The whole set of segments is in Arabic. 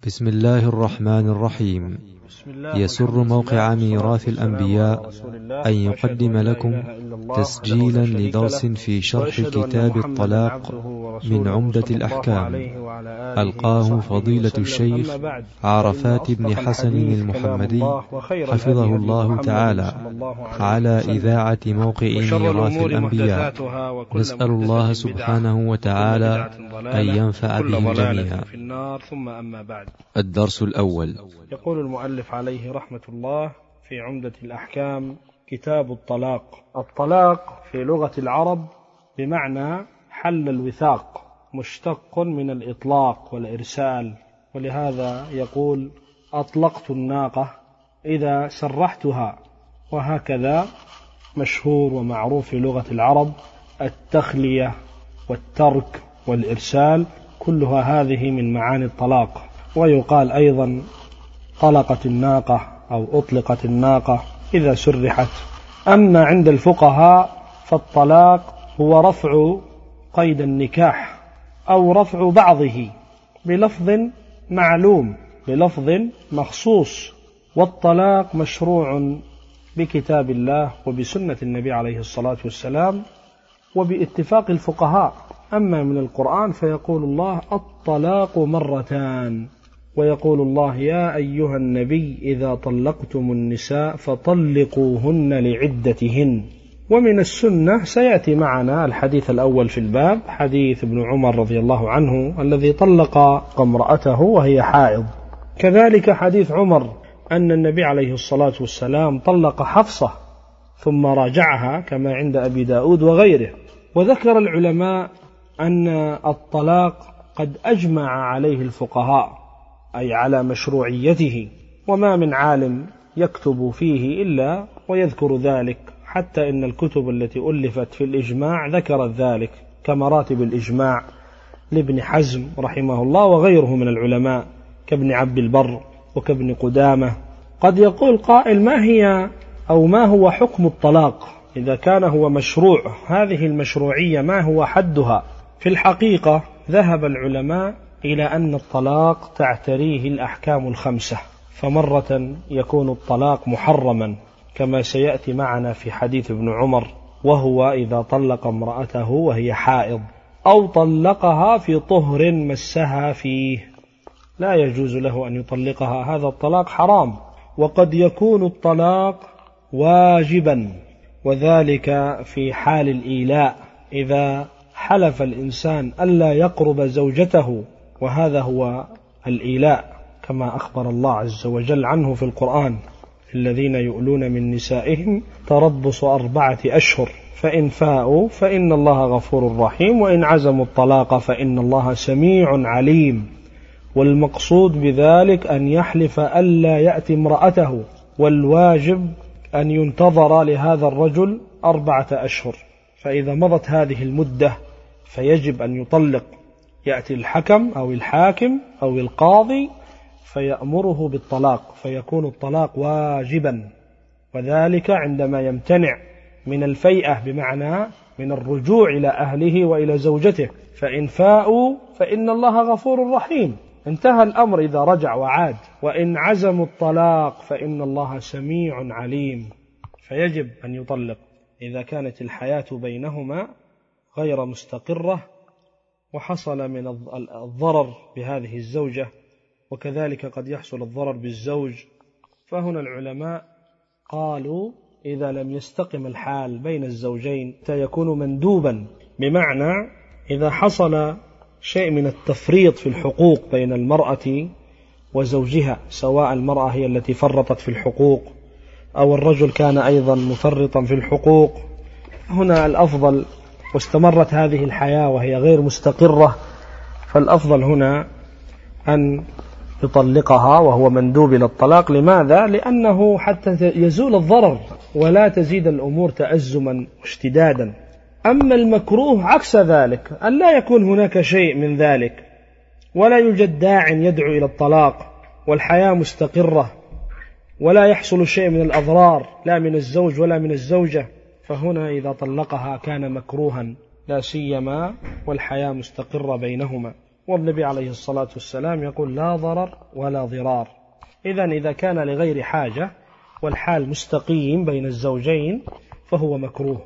بسم الله الرحمن الرحيم. يسر موقع ميراث الأنبياء أن يقدم لكم تسجيلا لدرس في شرح كتاب الطلاق من عمدة الأحكام، ألقاه فضيلة الشيخ عرفات بن حسن المحمدي حفظه الله تعالى على إذاعة موقع ميراث الأنبياء. نسأل الله سبحانه وتعالى أن ينفع بهم جميعا. ثم أما بعد. الدرس الأول. يقول المؤلف عليه رحمة الله في عمدة الأحكام: كتاب الطلاق. الطلاق في لغة العرب بمعنى حل الوثاق، مشتق من الإطلاق والإرسال، ولهذا يقول أطلقت الناقة إذا سرحتها. وهكذا مشهور ومعروف في لغة العرب التخلية والترك والإرسال، كلها هذه من معاني الطلاق. ويقال أيضا طلقت الناقة أو أطلقت الناقة إذا سرحت. أما عند الفقهاء فالطلاق هو رفع قيد النكاح أو رفع بعضه بلفظ معلوم، بلفظ مخصوص. والطلاق مشروع بكتاب الله وبسنة النبي عليه الصلاة والسلام وباتفاق الفقهاء. أما من القرآن فيقول الله الطلاق مرتان، ويقول الله يا أيها النبي إذا طلقتم النساء فطلقوهن لعدتهن. ومن السنة سيأتي معنا الحديث الأول في الباب، حديث ابن عمر رضي الله عنه الذي طلق امرأته وهي حائض. كذلك حديث عمر أن النبي عليه الصلاة والسلام طلق حفصة ثم راجعها كما عند أبي داود وغيره. وذكر العلماء أن الطلاق قد أجمع عليه الفقهاء، أي على مشروعيته، وما من عالم يكتب فيه إلا ويذكر ذلك، حتى إن الكتب التي ألفت في الإجماع ذكرت ذلك، كمراتب الإجماع لابن حزم رحمه الله وغيره من العلماء كابن عبد البر وكابن قدامة. قد يقول قائل ما هو حكم الطلاق إذا كان هو مشروع؟ هذه المشروعية ما هو حدها؟ في الحقيقة ذهب العلماء إلى أن الطلاق تعتريه الأحكام الخمسة، فمرة يكون الطلاق محرما كما سيأتي معنا في حديث ابن عمر، وهو إذا طلق امرأته وهي حائض أو طلقها في طهر مسها فيه، لا يجوز له أن يطلقها، هذا الطلاق حرام. وقد يكون الطلاق واجبا، وذلك في حال الإيلاء، إذا حلف الإنسان ألا يقرب زوجته، وهذا هو الإيلاء كما أخبر الله عز وجل عنه في القرآن: الذين يؤلون من نسائهم تربص 4 أشهر فإن فاءوا فإن الله غفور رحيم وإن عزموا الطلاق فإن الله سميع عليم. والمقصود بذلك أن يحلف ألا يأتي امرأته، والواجب أن ينتظر لهذا الرجل 4 أشهر، فإذا مضت هذه المدة فيجب أن يطلق، يأتي الحكم أو الحاكم أو القاضي فيأمره بالطلاق، فيكون الطلاق واجبا، وذلك عندما يمتنع من الفيئة، بمعنى من الرجوع إلى أهله وإلى زوجته، فإن فاءوا فإن الله غفور رحيم، انتهى الأمر إذا رجع وعاد. وإن عزموا الطلاق فإن الله سميع عليم، فيجب أن يطلق إذا كانت الحياة بينهما غير مستقرة وحصل من الضرر بهذه الزوجة، وكذلك قد يحصل الضرر بالزوج. فهنا العلماء قالوا إذا لم يستقم الحال بين الزوجين يكون مندوبا، بمعنى إذا حصل شيء من التفريط في الحقوق بين المرأة وزوجها، سواء المرأة هي التي فرطت في الحقوق أو الرجل كان أيضا مفرطا في الحقوق، هنا الأفضل، واستمرت هذه الحياة وهي غير مستقرة، فالأفضل هنا أن يطلقها وهو مندوب إلى الطلاق. لماذا؟ لأنه حتى يزول الضرر ولا تزيد الأمور تأزما واشتدادا. أما المكروه عكس ذلك، أن لا يكون هناك شيء من ذلك ولا يوجد داع يدعو إلى الطلاق والحياة مستقرة ولا يحصل شيء من الأضرار لا من الزوج ولا من الزوجة، فهنا إذا طلقها كان مكروها، لا سيما والحياة مستقرة بينهما. والنبي عليه الصلاة والسلام يقول لا ضرر ولا ضرار. إذن إذا كان لغير حاجة والحال مستقيم بين الزوجين فهو مكروه.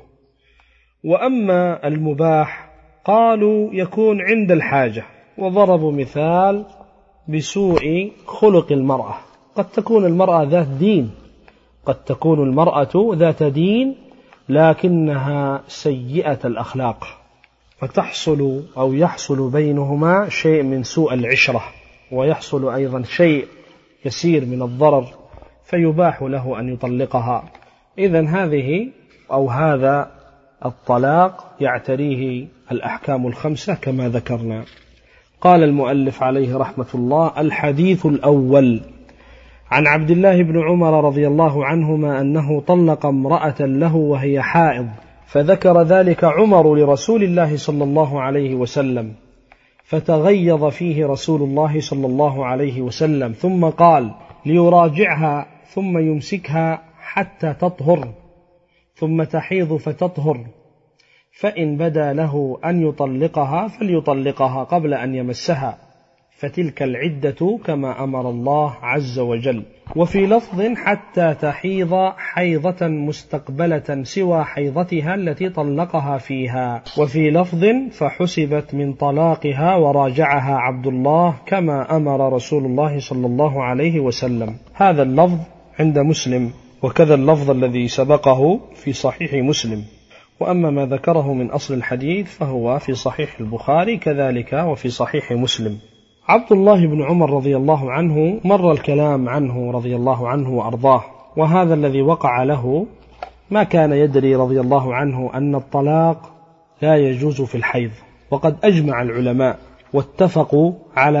وأما المباح قالوا يكون عند الحاجة، وضربوا مثال بسوء خلق المرأة. قد تكون المرأة ذات دين، قد تكون المرأة ذات دين لكنها سيئة الأخلاق، فتحصل أو يحصل بينهما شيء من سوء العشرة، ويحصل أيضا شيء يسير من الضرر، فيباح له أن يطلقها. إذن هذه أو هذا الطلاق يعتريه الأحكام الخمسة كما ذكرنا. قال المؤلف عليه رحمة الله: الحديث الأول عن عبد الله بن عمر رضي الله عنهما أنه طلق امرأة له وهي حائض، فذكر ذلك عمر لرسول الله صلى الله عليه وسلم، فتغيظ فيه رسول الله صلى الله عليه وسلم، ثم قال ليراجعها ثم يمسكها حتى تطهر ثم تحيض فتطهر، فإن بدا له أن يطلقها فليطلقها قبل أن يمسها، فتلك العدة كما أمر الله عز وجل. وفي لفظ حتى تحيض حيضة مستقبلة سوى حيضتها التي طلقها فيها. وفي لفظ فحسبت من طلاقها وراجعها عبد الله كما أمر رسول الله صلى الله عليه وسلم. هذا اللفظ عند مسلم، وكذا اللفظ الذي سبقه في صحيح مسلم. وأما ما ذكره من أصل الحديث فهو في صحيح البخاري كذلك وفي صحيح مسلم. عبد الله بن عمر رضي الله عنه مر الكلام عنه رضي الله عنه وأرضاه، وهذا الذي وقع له ما كان يدري رضي الله عنه أن الطلاق لا يجوز في الحيض. وقد أجمع العلماء واتفقوا على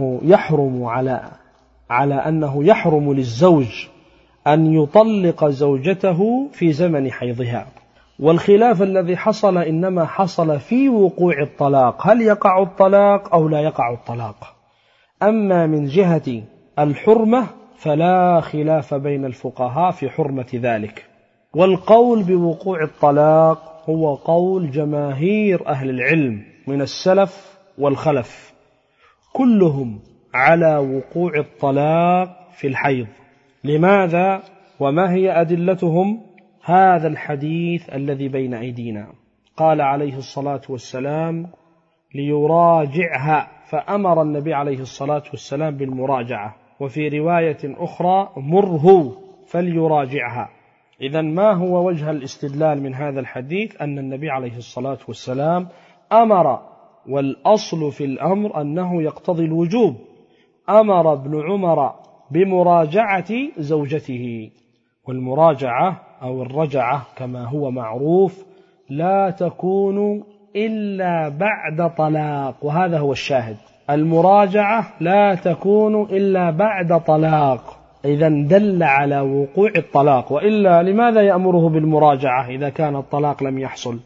أنه يحرم للزوج أن يطلق زوجته في زمن حيضها. والخلاف الذي حصل إنما حصل في وقوع الطلاق، هل يقع الطلاق أو لا يقع الطلاق. أما من جهة الحرمة فلا خلاف بين الفقهاء في حرمة ذلك. والقول بوقوع الطلاق هو قول جماهير أهل العلم من السلف والخلف، كلهم على وقوع الطلاق في الحيض. لماذا وما هي أدلتهم؟ هذا الحديث الذي بين أيدينا، قال عليه الصلاة والسلام ليراجعها، فأمر النبي عليه الصلاة والسلام بالمراجعة، وفي رواية أخرى مره فليراجعها. إذن ما هو وجه الاستدلال من هذا الحديث؟ أن النبي عليه الصلاة والسلام أمر، والأصل في الأمر أنه يقتضي الوجوب. أمر ابن عمر بمراجعة زوجته، والمراجعة أو الرجعة كما هو معروف لا تكون إلا بعد طلاق، وهذا هو الشاهد، المراجعة لا تكون إلا بعد طلاق. إذن دل على وقوع الطلاق، وإلا لماذا يأمره بالمراجعة إذا كان الطلاق لم يحصل؟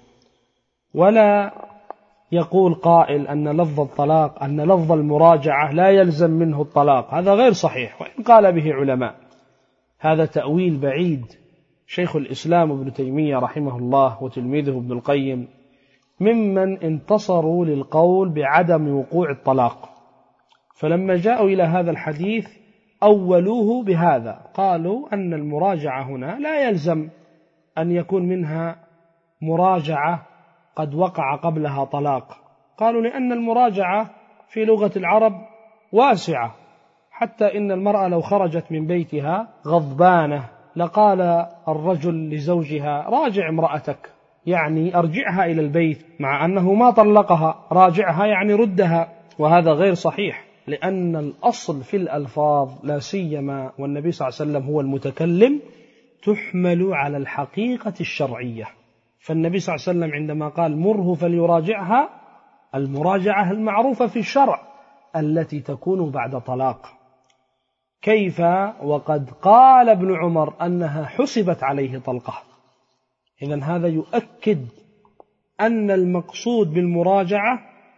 ولا يقول قائل أن لفظ الطلاق أن لفظ المراجعة لا يلزم منه الطلاق، هذا غير صحيح، وإن قال به علماء. هذا تأويل بعيد. شيخ الإسلام ابن تيمية رحمه الله وتلميذه ابن القيم ممن انتصروا للقول بعدم وقوع الطلاق، فلما جاءوا إلى هذا الحديث أولوه بهذا، قالوا أن المراجعة هنا لا يلزم أن يكون منها مراجعة قد وقع قبلها طلاق. قالوا لأن المراجعة في لغة العرب واسعة، حتى إن المرأة لو خرجت من بيتها غضبانة لقال الرجل لزوجها راجع امرأتك، يعني أرجعها إلى البيت، مع أنه ما طلقها، راجعها يعني ردها، وهذا غير صحيح، لأن الأصل في الألفاظ لا سيما والنبي صلى الله عليه وسلم هو المتكلم تحمل على الحقيقة الشرعية. فالنبي صلى الله عليه وسلم عندما قال مره فليراجعها، المراجعة المعروفة في الشرع التي تكون بعد طلاق. كيف وقد قال ابن عمر أنها حسبت عليه طلقة؟ إذن هذا يؤكد أن المقصود بالمراجعة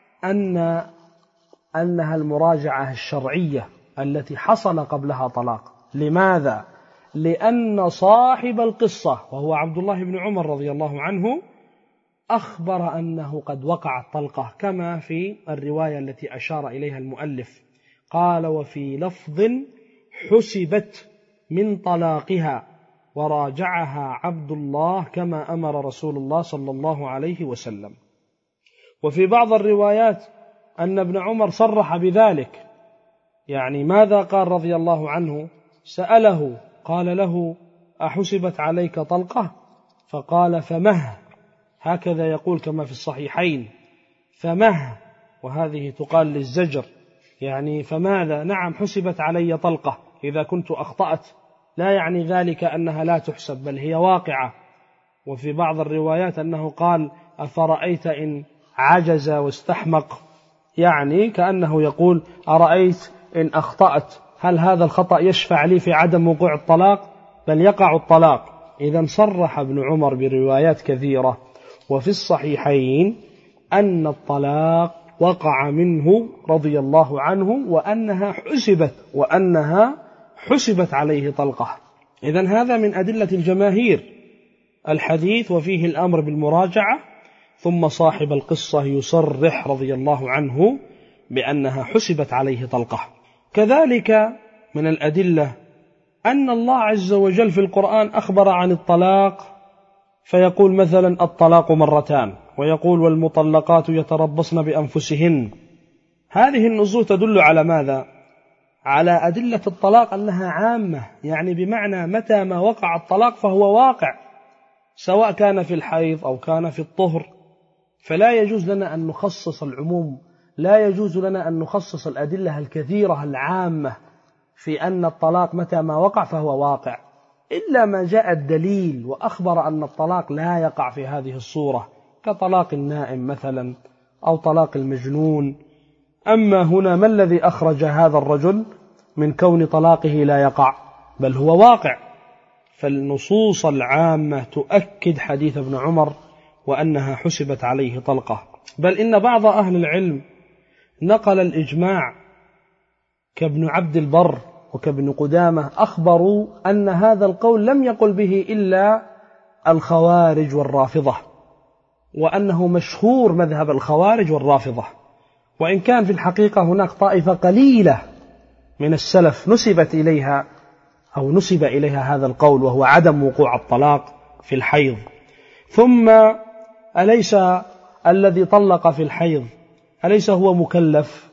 أنها المراجعة الشرعية التي حصل قبلها طلاق. لماذا؟ لأن صاحب القصة وهو عبد الله بن عمر رضي الله عنه أخبر أنه قد وقعت طلقة، كما في الرواية التي أشار إليها المؤلف، قال: وفي لفظ: حسبت من طلاقها وراجعها عبد الله كما أمر رسول الله صلى الله عليه وسلم. وفي بعض الروايات أن ابن عمر صرح بذلك، يعني ماذا قال رضي الله عنه؟ سأله قال له: أحسبت عليك طلقة؟ فقال: فمه، هكذا يقول كما في الصحيحين، فمه، وهذه تقال للزجر، يعني فماذا؟ نعم حسبت علي طلقة إذا كنت أخطأت، لا يعني ذلك أنها لا تحسب، بل هي واقعة. وفي بعض الروايات أنه قال: أفرأيت إن عجز واستحمق، يعني كأنه يقول: أرأيت إن أخطأت، هل هذا الخطأ يشفع لي في عدم وقوع الطلاق؟ بل يقع الطلاق. إذن صرح ابن عمر بروايات كثيرة وفي الصحيحين أن الطلاق وقع منه رضي الله عنه، وأنها حسبت عليه طلقة. إذن هذا من أدلة الجماهير الحديث، وفيه الأمر بالمراجعة. ثم صاحب القصة يصرح رضي الله عنه بأنها حسبت عليه طلقة. كذلك من الأدلة أن الله عز وجل في القرآن أخبر عن الطلاق، فيقول مثلا: الطلاق مرتان، ويقول: والمطلقات يتربصن بأنفسهن. هذه النصوص تدل على ماذا؟ على أدلة الطلاق أنها عامة، يعني بمعنى متى ما وقع الطلاق فهو واقع، سواء كان في الحيض أو كان في الطهر. فلا يجوز لنا أن نخصص العموم، لا يجوز لنا أن نخصص الأدلة الكثيرة العامة في أن الطلاق متى ما وقع فهو واقع، إلا ما جاء الدليل وأخبر أن الطلاق لا يقع في هذه الصورة، كطلاق النائم مثلا أو طلاق المجنون. أما هنا ما الذي أخرج هذا الرجل من كون طلاقه لا يقع؟ بل هو واقع. فالنصوص العامة تؤكد حديث ابن عمر وأنها حسبت عليه طلقة. بل إن بعض أهل العلم نقل الإجماع كابن عبد البر وكابن قدامة، أخبروا أن هذا القول لم يقل به إلا الخوارج والرافضة، وأنه مشهور مذهب الخوارج والرافضة، وإن كان في الحقيقة هناك طائفة قليلة من السلف نسب إليها هذا القول، وهو عدم وقوع الطلاق في الحيض. ثم أليس الذي طلق في الحيض أليس هو مكلف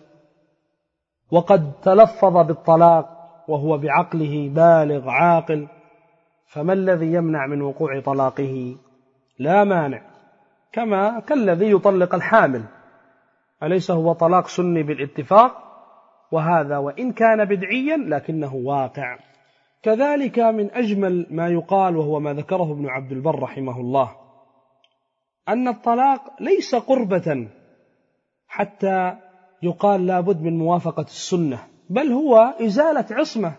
وقد تلفظ بالطلاق وهو بعقله بالغ عاقل؟ فما الذي يمنع من وقوع طلاقه؟ لا مانع، كالذي يطلق الحامل، أليس هو طلاق سني بالاتفاق؟ وهذا وإن كان بدعيا لكنه واقع. كذلك من أجمل ما يقال، وهو ما ذكره ابن عبد البر رحمه الله، أن الطلاق ليس قربة حتى يقال لابد من موافقة السنة، بل هو إزالة عصمة،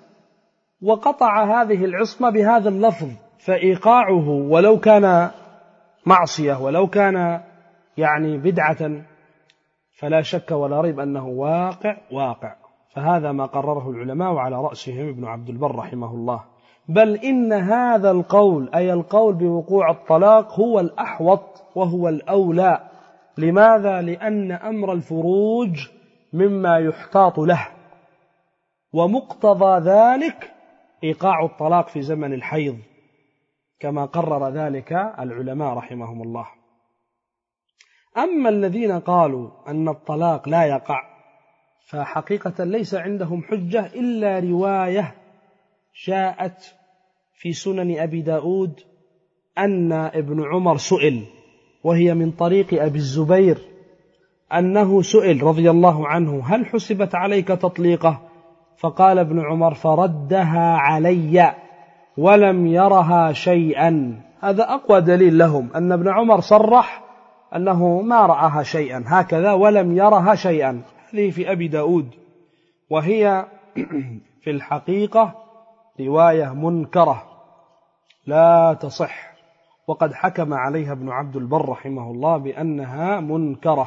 وقطع هذه العصمة بهذا اللفظ، فإيقاعه ولو كان معصية ولو كان يعني بدعة فلا شك ولا ريب أنه واقع. فهذا ما قرره العلماء، وعلى رأسهم ابن عبد البر رحمه الله. بل إن هذا القول، أي القول بوقوع الطلاق، هو الأحوط وهو الأولى. لماذا؟ لأن أمر الفروج مما يحتاط له، ومقتضى ذلك إيقاع الطلاق في زمن الحيض، كما قرر ذلك العلماء رحمهم الله. أما الذين قالوا أن الطلاق لا يقع، فحقيقة ليس عندهم حجة إلا رواية جاءت في سنن أبي داود أن ابن عمر سئل، وهي من طريق أبي الزبير، أنه سئل رضي الله عنه: هل حسبت عليك تطليقة؟ فقال ابن عمر: فردها علي ولم يرها شيئا. هذا أقوى دليل لهم، أن ابن عمر صرح أنه ما رأها شيئا، هكذا ولم يرها شيئا. هذه في أبي داود، وهي في الحقيقة رواية منكرة لا تصح، وقد حكم عليها ابن عبد البر رحمه الله بأنها منكرة.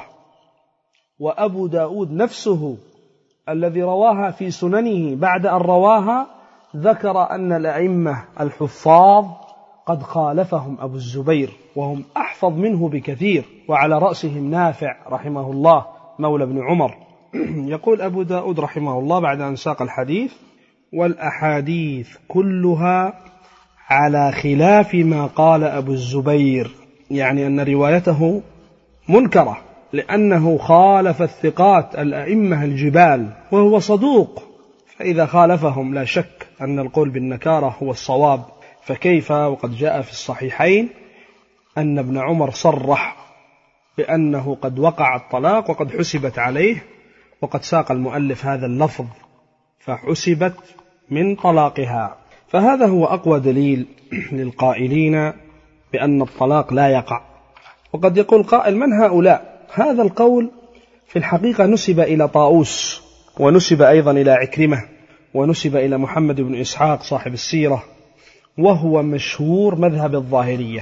وأبو داود نفسه الذي رواها في سننه بعد أن رواها ذكر أن الأئمة الحفاظ قد خالفهم أبو الزبير وهم أحفظ منه بكثير، وعلى رأسهم نافع رحمه الله مولى بن عمر. يقول أبو داود رحمه الله بعد أن ساق الحديث: والأحاديث كلها على خلاف ما قال أبو الزبير، يعني أن روايته منكرة لأنه خالف الثقات الأئمة الجبال وهو صدوق، فإذا خالفهم لا شك أن القول بالنكارة هو الصواب. فكيف وقد جاء في الصحيحين أن ابن عمر صرح بأنه قد وقع الطلاق وقد حسبت عليه، وقد ساق المؤلف هذا اللفظ فحسبت من طلاقها. فهذا هو أقوى دليل للقائلين بأن الطلاق لا يقع. وقد يقول قائل: من هؤلاء؟ هذا القول في الحقيقة نسب إلى طاووس، ونسب أيضا إلى عكرمة، ونسب إلى محمد بن إسحاق صاحب السيرة، وهو مشهور مذهب الظاهرية.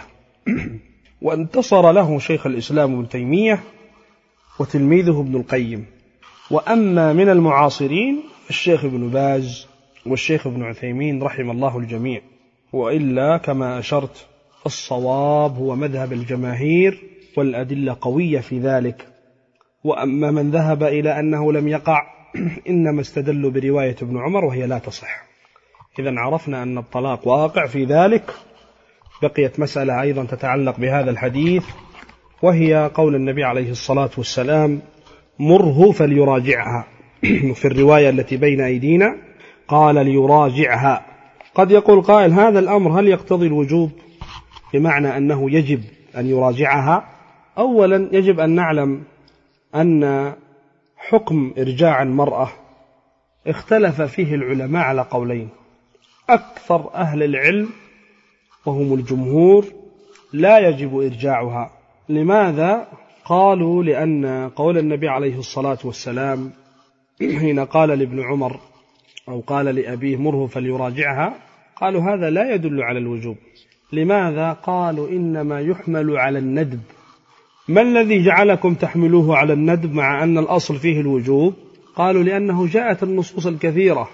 وانتصر له شيخ الإسلام ابن تيمية وتلميذه ابن القيم. وأما من المعاصرين الشيخ ابن باز والشيخ ابن عثيمين رحم الله الجميع. وإلا كما أشرت الصواب هو مذهب الجماهير، والأدلة قوية في ذلك. وأما من ذهب إلى أنه لم يقع إنما استدلوا برواية ابن عمر وهي لا تصح. إذن عرفنا أن الطلاق واقع في ذلك. بقيت مسألة أيضا تتعلق بهذا الحديث، وهي قول النبي عليه الصلاة والسلام: مره فليراجعها. في الرواية التي بين أيدينا قال ليراجعها. قد يقول قائل: هذا الأمر هل يقتضي الوجوب، بمعنى أنه يجب أن يراجعها؟ أولا يجب أن نعلم أن حكم إرجاع المرأة اختلف فيه العلماء على قولين. أكثر أهل العلم وهم الجمهور لا يجب إرجاعها. لماذا؟ قالوا: لأن قول النبي عليه الصلاة والسلام حين قال لابن عمر أو قال لأبيه: مره فليراجعها، قالوا هذا لا يدل على الوجوب. لماذا؟ قالوا: إنما يحمل على الندب. ما الذي جعلكم تحملوه على الندب مع أن الأصل فيه الوجوب؟ قالوا: لأنه جاءت النصوص الكثيرة،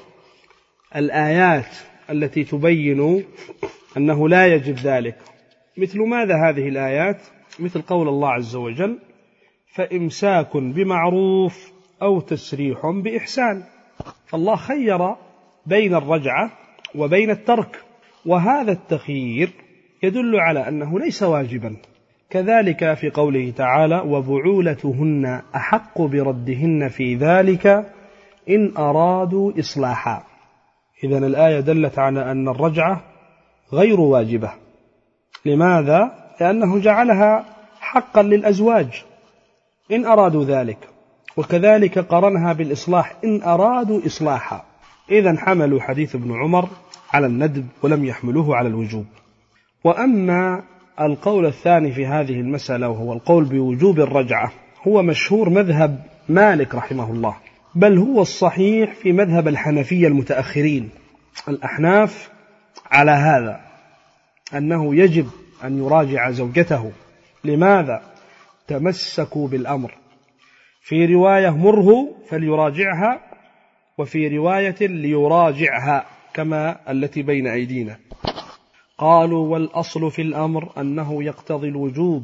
الآيات التي تبين أنه لا يجب ذلك. مثل ماذا هذه الآيات؟ مثل قول الله عز وجل: فإمساك بمعروف أو تسريح بإحسان. فالله خير بين الرجعة وبين الترك، وهذا التخيير يدل على أنه ليس واجبا. كذلك في قوله تعالى: وبعولتهن أحق بردهن في ذلك إن أرادوا إصلاحا. إذن الآية دلت على أن الرجعة غير واجبة. لماذا؟ لأنه جعلها حقا للأزواج إن أرادوا ذلك، وكذلك قرنها بالإصلاح إن أرادوا إصلاحا. إذن حملوا حديث ابن عمر على الندب ولم يحملوه على الوجوب. وأما القول الثاني في هذه المسألة وهو القول بوجوب الرجعة، هو مشهور مذهب مالك رحمه الله، بل هو الصحيح في مذهب الحنفية المتأخرين. الأحناف على هذا أنه يجب أن يراجع زوجته. لماذا؟ تمسكوا بالأمر. في رواية: مره فليراجعها، وفي رواية: ليراجعها، كما التي بين أيدينا. قالوا: والأصل في الأمر أنه يقتضي الوجوب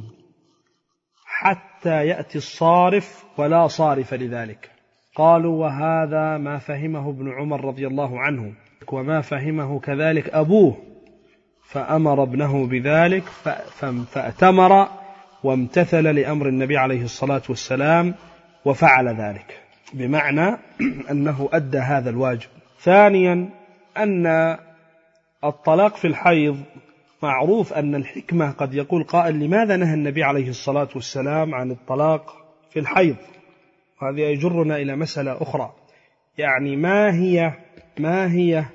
حتى يأتي الصارف ولا صارف لذلك. قالوا: وهذا ما فهمه ابن عمر رضي الله عنه، وما فهمه كذلك أبوه، فأمر ابنه بذلك فأتمر وامتثل لأمر النبي عليه الصلاة والسلام وفعل ذلك، بمعنى أنه أدى هذا الواجب. ثانيا أن الطلاق في الحيض معروف أن الحكمة، قد يقول قائل: لماذا نهى النبي عليه الصلاة والسلام عن الطلاق في الحيض؟ هذا يجرنا إلى مسألة أخرى، يعني ما هي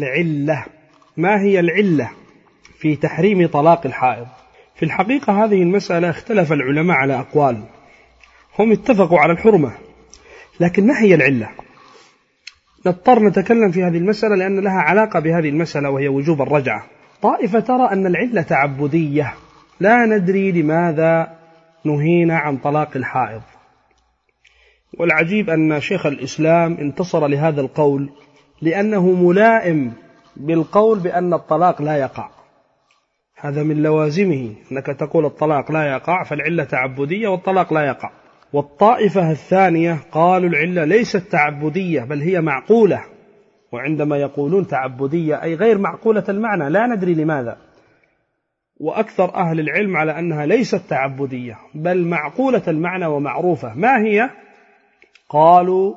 العلة في تحريم طلاق الحائض؟ في الحقيقة هذه المسألة اختلف العلماء على أقوال، هم اتفقوا على الحرمة، لكن ما هي العلة؟ نضطر نتكلم في هذه المسألة لأن لها علاقة بهذه المسألة وهي وجوب الرجعة. طائفة ترى أن العلة تعبدية، لا ندري لماذا نهينا عن طلاق الحائض. والعجيب أن شيخ الإسلام انتصر لهذا القول لأنه ملائم بالقول بأن الطلاق لا يقع. هذا من لوازمه أنك تقول الطلاق لا يقع، فالعلة تعبدية والطلاق لا يقع. والطائفة الثانية قالوا العلة ليست تعبدية بل هي معقولة، وعندما يقولون تعبدية أي غير معقولة المعنى لا ندري لماذا، وأكثر أهل العلم على أنها ليست تعبدية بل معقولة المعنى ومعروفة. ما هي؟ قالوا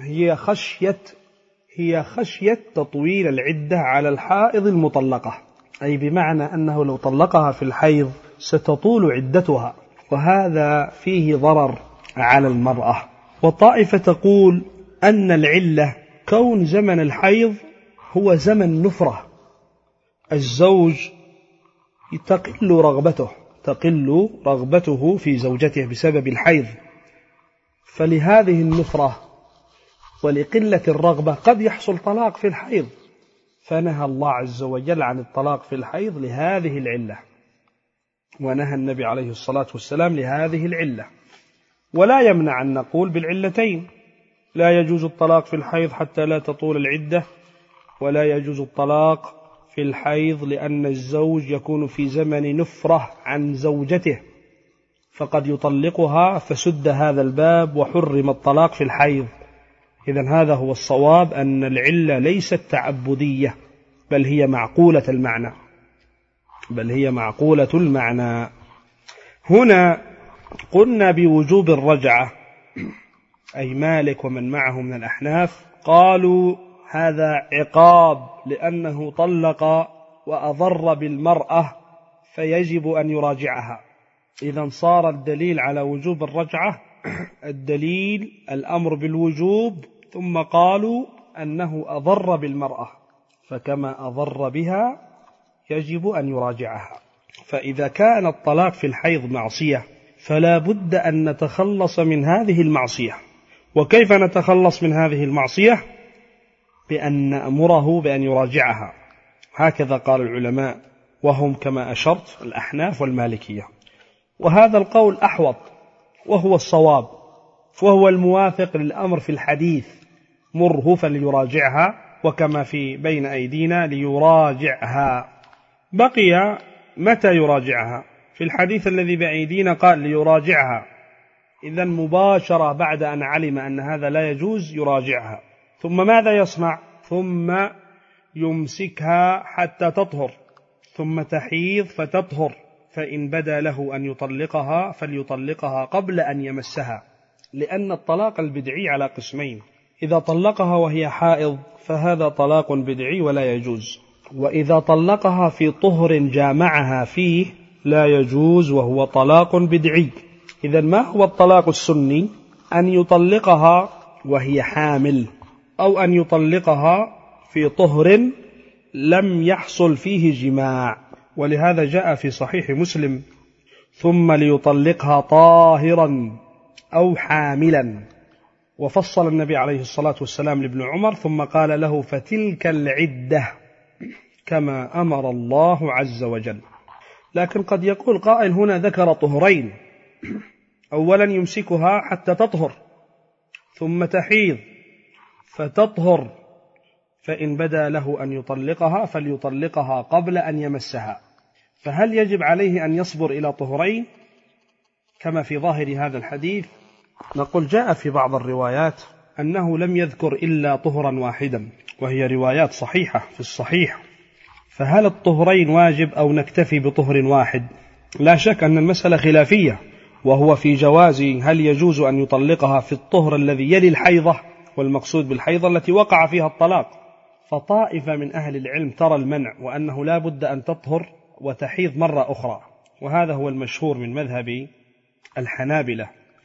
هي خشية تطويل العدة على الحائض المطلقة، أي بمعنى أنه لو طلقها في الحيض ستطول عدتها، وهذا فيه ضرر على المرأة. وطائفة تقول أن العلة كون زمن الحيض هو زمن نفرة، الزوج تقل رغبته في زوجته بسبب الحيض، فلهذه النفرة ولقلة الرغبة قد يحصل طلاق في الحيض، فنهى الله عز وجل عن الطلاق في الحيض لهذه العلة، ونهى النبي عليه الصلاة والسلام لهذه العلة. ولا يمنع أن نقول بالعلتين، لا يجوز الطلاق في الحيض حتى لا تطول العدة، ولا يجوز الطلاق في الحيض لأن الزوج يكون في زمن نفرة عن زوجته فقد يطلقها فسد هذا الباب وحرم الطلاق في الحيض. إذن هذا هو الصواب، أن العلة ليست تعبدية بل هي معقولة المعنى. هنا قلنا بوجوب الرجعة، أي مالك ومن معه من الأحناف قالوا هذا عقاب لأنه طلق وأضر بالمرأة فيجب أن يراجعها. إذن صار الدليل على وجوب الرجعة الدليل الأمر بالوجوب، ثم قالوا أنه أضر بالمرأة، فكما أضر بها يجب أن يراجعها. فإذا كان الطلاق في الحيض معصية فلا بد أن نتخلص من هذه المعصية. وكيف نتخلص من هذه المعصية؟ بأن نأمره بأن يراجعها، هكذا قال العلماء، وهم كما أشرت الأحناف والمالكية. وهذا القول أحوط وهو الصواب، وهو الموافق للأمر في الحديث مره فليراجعها، وكما في بين أيدينا ليراجعها. بقي متى يراجعها؟ في الحديث الذي بأيدينا قال ليراجعها، إذن مباشرة بعد أن علم أن هذا لا يجوز يراجعها. ثم ماذا يصنع؟ ثم يمسكها حتى تطهر، ثم تحيض فتطهر، فإن بدا له أن يطلقها فليطلقها قبل أن يمسها، لأن الطلاق البدعي على قسمين: إذا طلقها وهي حائض فهذا طلاق بدعي ولا يجوز، وإذا طلقها في طهر جامعها فيه لا يجوز وهو طلاق بدعي. إذن ما هو الطلاق السني؟ أن يطلقها وهي حامل، أو أن يطلقها في طهر لم يحصل فيه جماع. ولهذا جاء في صحيح مسلم: ثم ليطلقها طاهرا أو حاملا. وفصل النبي عليه الصلاة والسلام لابن عمر ثم قال له: فتلك العدة كما أمر الله عز وجل. لكن قد يقول قائل هنا ذكر طهرين: أولا يمسكها حتى تطهر، ثم تحيض فتطهر، فإن بدا له أن يطلقها فليطلقها قبل أن يمسها. فهل يجب عليه أن يصبر إلى طهرين كما في ظاهر هذا الحديث؟ نقول جاء في بعض الروايات أنه لم يذكر إلا طهرا واحدا، وهي روايات صحيحة في الصحيح، فهل الطهرين واجب أو نكتفي بطهر واحد؟ لا شك أن المسألة خلافية، وهو في جواز هل يجوز أن يطلقها في الطهر الذي يلي الحيضة، والمقصود بالحيضة التي وقع فيها الطلاق. فطائفة من أهل العلم ترى المنع، وأنه لا بد أن تطهر وتحيض مرة أخرى، وهذا هو المشهور من مذهب الحنابلة.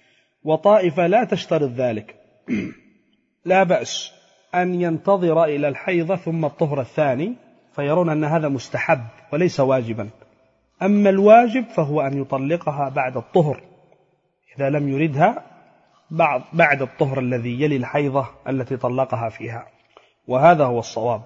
وطائفة لا تشترط ذلك، لا بأس أن ينتظر إلى الحيضة ثم الطهر الثاني، فيرون أن هذا مستحب وليس واجبا. أما الواجب فهو أن يطلقها بعد الطهر إذا لم يردها بعد الطهر الذي يلي الحيضة التي طلقها فيها، وهذا هو الصواب.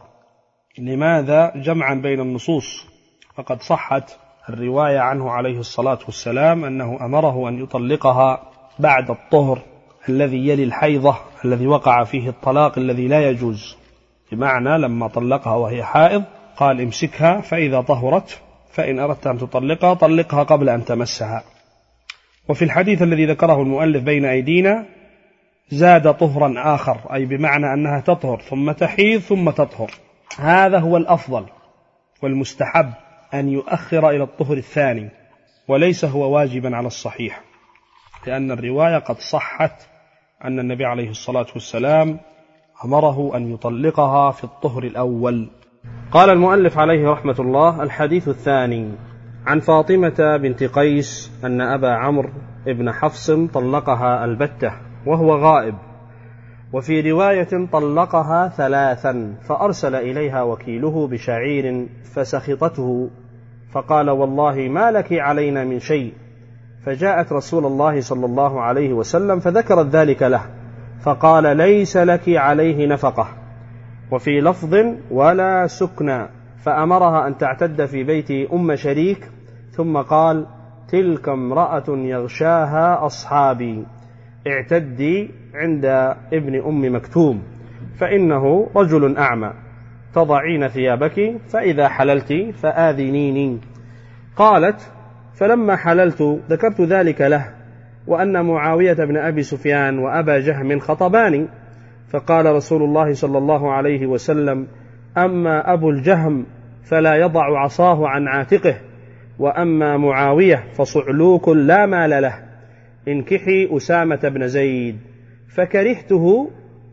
لماذا؟ جمعا بين النصوص، فقد صحت الرواية عنه عليه الصلاة والسلام أنه أمره أن يطلقها بعد الطهر الذي يلي الحيضة الذي وقع فيه الطلاق الذي لا يجوز، بمعنى لما طلقها وهي حائض قال: امسكها فإذا طهرت فإن أردت أن تطلقها طلقها قبل أن تمسها. وفي الحديث الذي ذكره المؤلف بين أيدينا زاد طهرا آخر، أي بمعنى أنها تطهر ثم تحيض ثم تطهر. هذا هو الأفضل والمستحب أن يؤخر إلى الطهر الثاني، وليس هو واجبا على الصحيح، لأن الرواية قد صحت أن النبي عليه الصلاة والسلام أمره أن يطلقها في الطهر الأول. قال المؤلف عليه رحمة الله: الحديث الثاني عن فاطمة بنت قيس أن أبا عمرو ابن حفص طلقها البتة وهو غائب، وفي رواية طلقها 3 فأرسل إليها وكيله بشعير فسخطته فقال: والله ما لك علينا من شيء. فجاءت رسول الله صلى الله عليه وسلم فذكرت ذلك له فقال: ليس لك عليه نفقة. وفي لفظ: ولا سكنى. فأمرها أن تعتد في بيت أم شريك، ثم قال: تلك امرأة يغشاها أصحابي، اعتدي عند ابن أم مكتوم فإنه رجل أعمى، تضعين ثيابك فإذا حللت فآذنيني. قالت: فلما حللت ذكرت ذلك له، وأن معاوية بن أبي سفيان وأبا جهم خطباني، فقال رسول الله صلى الله عليه وسلم: أما أبو الجهم فلا يضع عصاه عن عاتقه، وأما معاوية فصعلوك لا مال له، انكحي أسامة بن زيد. فكرهته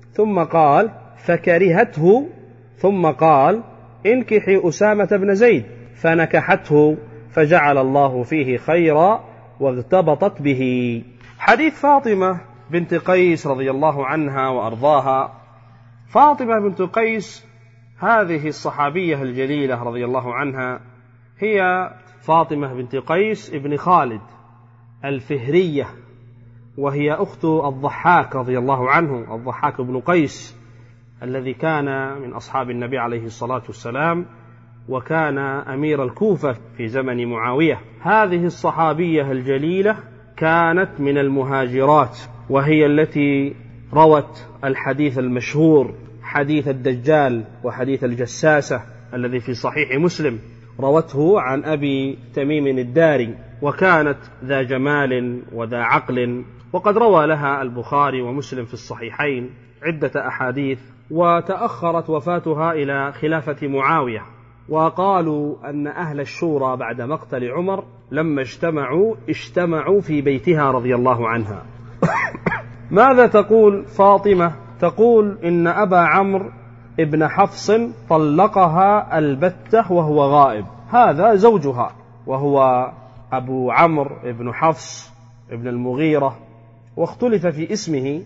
ثم قال انكحي أسامة بن زيد، فنكحته فجعل الله فيه خيرا واغتبطت به. حديث فاطمة بنت قيس رضي الله عنها وأرضاها. فاطمة بنت قيس هذه الصحابية الجليلة رضي الله عنها هي فاطمة بنت قيس ابن خالد الفهرية، وهي أخت الضحاك رضي الله عنه، الضحاك بن قيس الذي كان من أصحاب النبي عليه الصلاة والسلام، وكان أمير الكوفة في زمن معاوية. هذه الصحابية الجليلة كانت من المهاجرات، وهي التي روت الحديث المشهور حديث الدجال وحديث الجساسة الذي في صحيح مسلم، روته عن أبي تميم الداري، وكانت ذا جمال وذا عقل، وقد روى لها البخاري ومسلم في الصحيحين عدة أحاديث. وتأخرت وفاتها إلى خلافة معاوية، وقالوا أن أهل الشورى بعد مقتل عمر لما اجتمعوا في بيتها رضي الله عنها. ماذا تقول فاطمة؟ تقول إن أبا عمرو ابن حفص طلقها البتة وهو غائب. هذا زوجها، وهو أبو عمرو ابن حفص ابن المغيرة، واختلف في اسمه.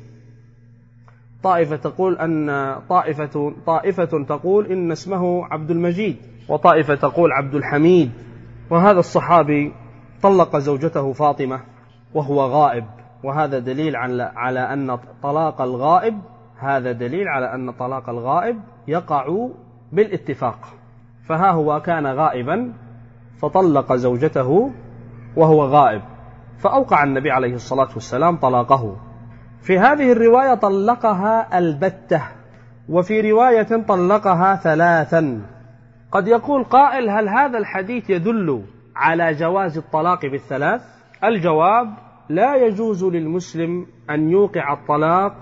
طائفة تقول أن طائفة تقول إن اسمه عبد المجيد، وطائفة تقول عبد الحميد. وهذا الصحابي طلق زوجته فاطمة وهو غائب، وهذا دليل على أن طلاق الغائب، هذا دليل على أن طلاق الغائب يقع بالاتفاق. فها هو كان غائبا فطلق زوجته وهو غائب، فأوقع النبي عليه الصلاة والسلام طلاقه. في هذه الرواية طلقها البتة، وفي رواية طلقها 3. قد يقول قائل: هل هذا الحديث يدل على جواز الطلاق بالثلاث؟ الجواب: لا يجوز للمسلم أن يوقع الطلاق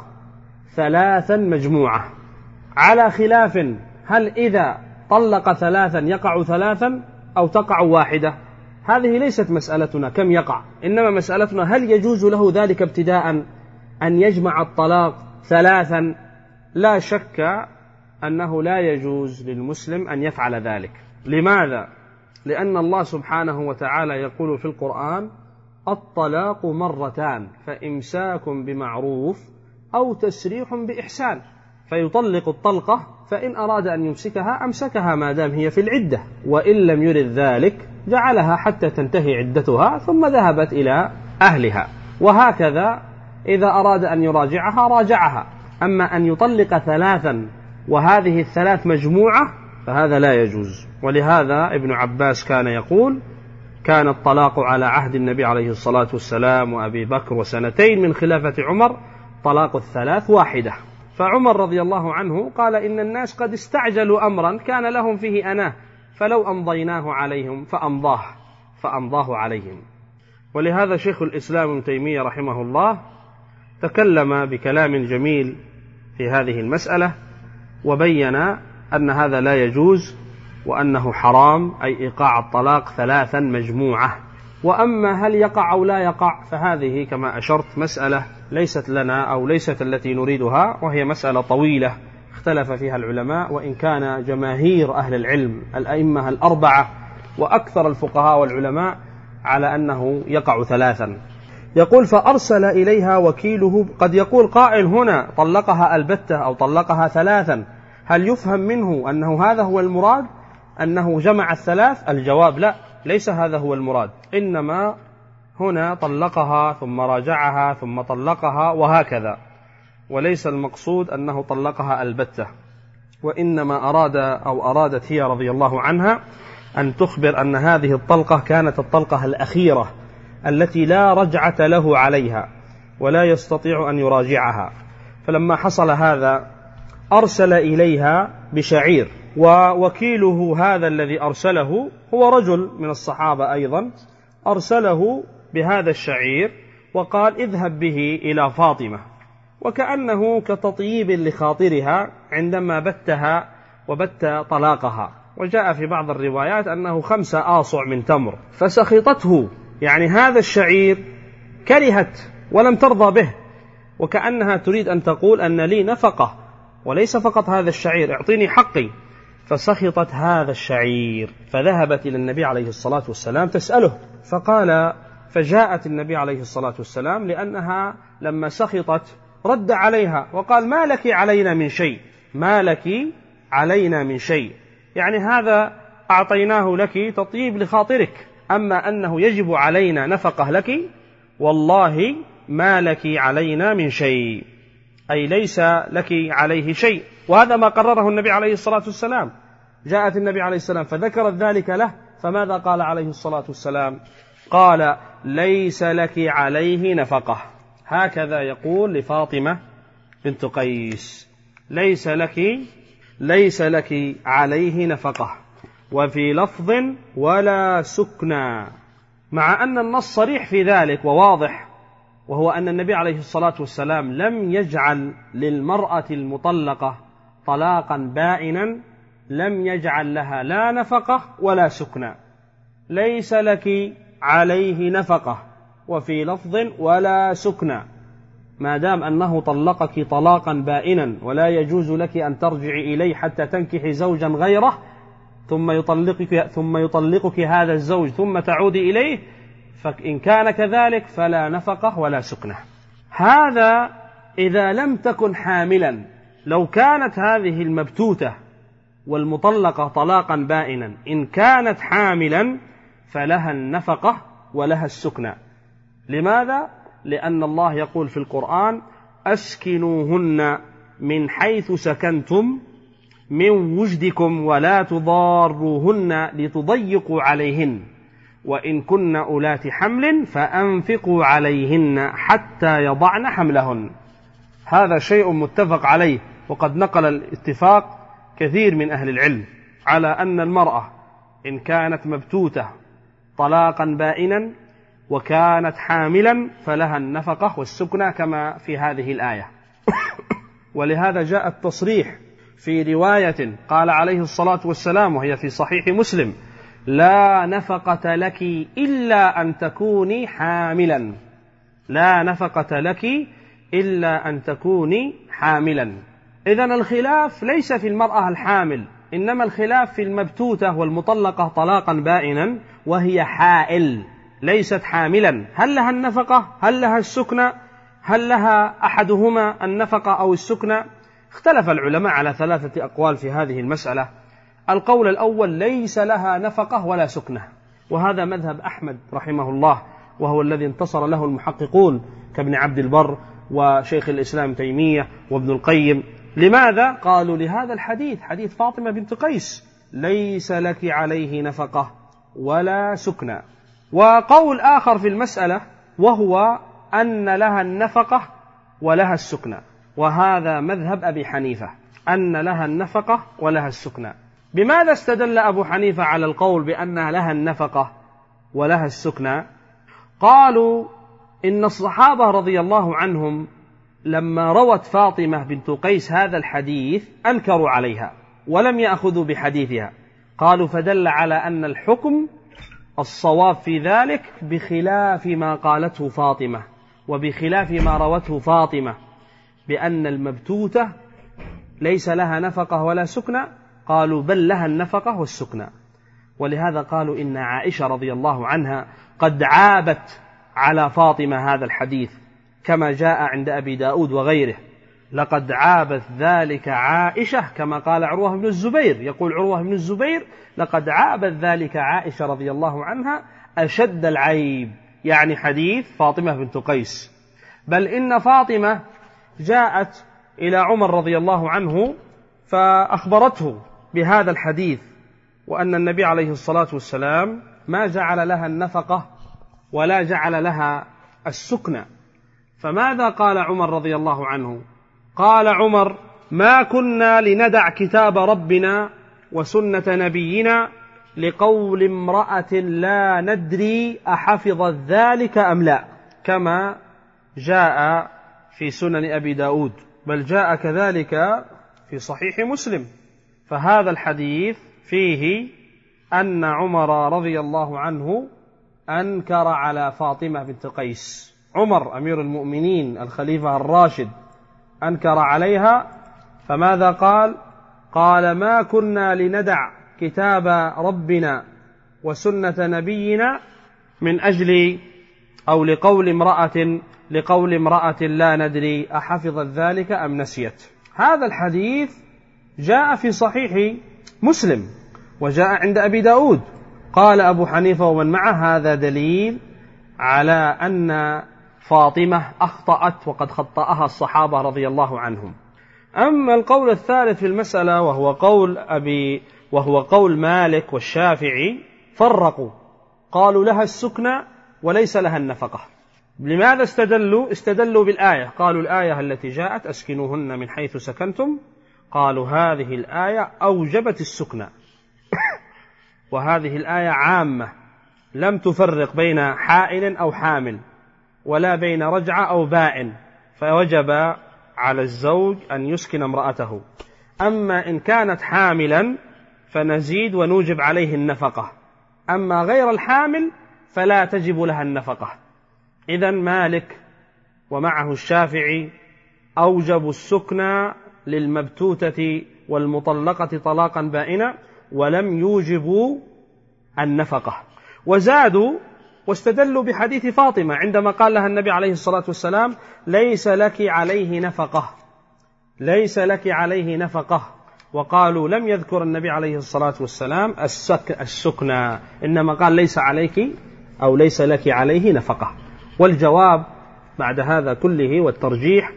3 مجموعة، على خلاف هل إذا طلق 3 يقع 3 أو تقع 1. هذه ليست مسألتنا كم يقع، إنما مسألتنا هل يجوز له ذلك ابتداء أن يجمع الطلاق 3. لا شك أنه لا يجوز للمسلم أن يفعل ذلك. لماذا؟ لأن الله سبحانه وتعالى يقول في القرآن: الطلاق 2، فإمساك بمعروف أو تسريح بإحسان. فيطلق الطلقة، فإن أراد أن يمسكها أمسكها ما دام هي في العدة، وإن لم يرد ذلك جعلها حتى تنتهي عدتها ثم ذهبت إلى أهلها. وهكذا إذا أراد أن يراجعها راجعها. أما أن يطلق 3 وهذه 3 مجموعة فهذا لا يجوز. ولهذا ابن عباس كان يقول: كان الطلاق على عهد النبي عليه الصلاة والسلام وأبي بكر و2 من خلافة عمر طلاق 3 1. فعمر رضي الله عنه قال: إن الناس قد استعجلوا أمرا كان لهم فيه أناه، فلو أمضيناه عليهم فأمضاه عليهم. ولهذا شيخ الإسلام ابن تيمية رحمه الله تكلم بكلام جميل في هذه المسألة، وبين أن هذا لا يجوز، وأنه حرام، أي إيقاع الطلاق 3 مجموعة. وأما هل يقع أو لا يقع فهذه كما أشرت مسألة ليست لنا أو ليست التي نريدها، وهي مسألة طويلة اختلف فيها العلماء، وإن كان جماهير أهل العلم الأئمة 4 وأكثر الفقهاء والعلماء على أنه يقع 3. يقول فأرسل إليها وكيله. قد يقول قائل هنا طلقها البتة أو طلقها 3، هل يفهم منه أنه هذا هو المراد، أنه جمع 3؟ الجواب لا، ليس هذا هو المراد، إنما هنا طلقها ثم راجعها ثم طلقها وهكذا، وليس المقصود أنه طلقها البتة، وإنما أرادت هي رضي الله عنها أن تخبر أن هذه الطلقة كانت الطلقة الأخيرة التي لا رجعة له عليها ولا يستطيع أن يراجعها. فلما حصل هذا أرسل إليها بشعير، ووكيله هذا الذي أرسله هو رجل من الصحابة أيضا، أرسله بهذا الشعير وقال اذهب به إلى فاطمة، وكأنه كتطييب لخاطرها عندما بتها وبت طلاقها. وجاء في بعض الروايات أنه 5 آصع من تمر، فسخطته، يعني هذا الشعير كرهت ولم ترضى به، وكأنها تريد أن تقول أن لي نفقة وليس فقط هذا الشعير، اعطيني حقي. فسخطت هذا الشعير، فذهبت إلى النبي عليه الصلاة والسلام تسأله، فجاءت النبي عليه الصلاة والسلام لأنها لما سخطت رد عليها وقال ما لك علينا من شيء، ما لك علينا من شيء، يعني هذا أعطيناه لك تطيب لخاطرك، أما أنه يجب علينا نفقه لك والله ما لك علينا من شيء، أي ليس لك عليه شيء. وهذا ما قرره النبي عليه الصلاة والسلام. جاءت النبي عليه السلام فذكرت ذلك له، فماذا قال عليه الصلاة والسلام؟ قال ليس لك عليه نفقة. هكذا يقول لفاطمة بنت قيس، ليس لك عليه نفقة. وفي لفظ ولا سكنى، مع أن النص صريح في ذلك وواضح، وهو أن النبي عليه الصلاة والسلام لم يجعل للمرأة المطلقة طلاقا بائنا، لم يجعل لها لا نفقة ولا سكنى. ليس لك عليه نفقة، وفي لفظ ولا سكنى، ما دام أنه طلقك طلاقا بائنا ولا يجوز لك أن ترجعي إليه حتى تنكحي زوجا غيره ثم يطلقك هذا الزوج ثم تعودي إليه، فإن كان كذلك فلا نفقة ولا سكنة. هذا إذا لم تكن حاملا. لو كانت هذه المبتوتة والمطلقة طلاقا بائنا إن كانت حاملا فلها النفقة ولها السكنة. لماذا؟ لأن الله يقول في القرآن أسكنوهن من حيث سكنتم من وجدكم ولا تضاروهن لتضيقوا عليهن وإن كن أولات حمل فأنفقوا عليهن حتى يضعن حملهن. هذا شيء متفق عليه، وقد نقل الاتفاق كثير من أهل العلم على أن المرأة إن كانت مبتوتة طلاقا بائنا وكانت حاملا فلها النفقة والسكنة كما في هذه الآية. ولهذا جاء التصريح في رواية قال عليه الصلاة والسلام وهي في صحيح مسلم لا نفقة لك إلا أن تكوني حاملا، لا نفقة لك إلا أن تكوني حاملا. إذن الخلاف ليس في المرأة الحامل، إنما الخلاف في المبتوتة والمطلقة طلاقا بائنا وهي حائل ليست حاملا، هل لها النفقة؟ هل لها السكنة؟ هل لها أحدهما النفقة أو السكنة؟ اختلف العلماء على 3 أقوال في هذه المسألة. القول الأول ليس لها نفقة ولا سكنة، وهذا مذهب أحمد رحمه الله، وهو الذي انتصر له المحققون كابن عبد البر وشيخ الإسلام تيمية وابن القيم. لماذا؟ قالوا لهذا الحديث، حديث فاطمة بنت قيس ليس لك عليه نفقة ولا سكنة. وقول آخر في المسألة وهو أن لها النفقة ولها السكنة، وهذا مذهب أبي حنيفة أن لها النفقة ولها السكنة. بماذا استدل أبو حنيفة على القول بأن لها النفقة ولها السكنى؟ قالوا إن الصحابة رضي الله عنهم لما روت فاطمة بنت قيس هذا الحديث أنكروا عليها ولم يأخذوا بحديثها. قالوا فدل على أن الحكم الصواب في ذلك بخلاف ما قالته فاطمة وبخلاف ما روته فاطمة بأن المبتوتة ليس لها نفقة ولا سكنى. قالوا بل لها النفقة والسكنى. ولهذا قالوا إن عائشة رضي الله عنها قد عابت على فاطمة هذا الحديث كما جاء عند أبي داود وغيره. لقد عابت ذلك عائشة كما قال عروة بن الزبير. يقول عروة بن الزبير لقد عابت ذلك عائشة رضي الله عنها أشد العيب، يعني حديث فاطمة بنت قيس. بل إن فاطمة جاءت إلى عمر رضي الله عنه فأخبرته بهذا الحديث وأن النبي عليه الصلاة والسلام ما جعل لها النفقة ولا جعل لها السكنى. فماذا قال عمر رضي الله عنه؟ قال عمر: ما كنا لندع كتاب ربنا وسنة نبينا لقول امرأة لا ندري أحفظت ذلك أم لا، كما جاء في سنن أبي داود، بل جاء كذلك في صحيح مسلم. فهذا الحديث فيه أن عمر رضي الله عنه أنكر على فاطمة بنت قيس. عمر أمير المؤمنين الخليفة الراشد أنكر عليها. فماذا قال؟ قال: ما كنا لندع كتاب ربنا وسنة نبينا من أجل أو لقول امرأة لا ندري أحفظت ذلك أم نسيت. هذا الحديث جاء في صحيح مسلم وجاء عند أبي داود. قال أبو حنيفة ومن معه: هذا دليل على أن فاطمة أخطأت وقد خطأها الصحابة رضي الله عنهم. أما القول الثالث في المسألة وهو قول مالك والشافعي، فرقوا، قالوا لها السكنى وليس لها النفقة. لماذا استدلوا بالآية؟ قالوا الآية التي جاءت: أسكنوهن من حيث سكنتم. قالوا هذه الآية أوجبت السكنى وهذه الآية عامة لم تفرق بين حائل أو حامل ولا بين رجعة أو بائن، فوجب على الزوج أن يسكن امرأته. أما إن كانت حاملا فنزيد ونوجب عليه النفقة، أما غير الحامل فلا تجب لها النفقة. إذن مالك ومعه الشافعي أوجبوا السكنى للمبتوتة والمطلقة طلاقا بائنا ولم يوجبوا النفقة. وزادوا واستدلوا بحديث فاطمة عندما قال لها النبي عليه الصلاة والسلام: ليس لك عليه نفقة. وقالوا لم يذكر النبي عليه الصلاة والسلام السكنى، إنما قال ليس عليك أو ليس لك عليه نفقة. والجواب بعد هذا كله والترجيح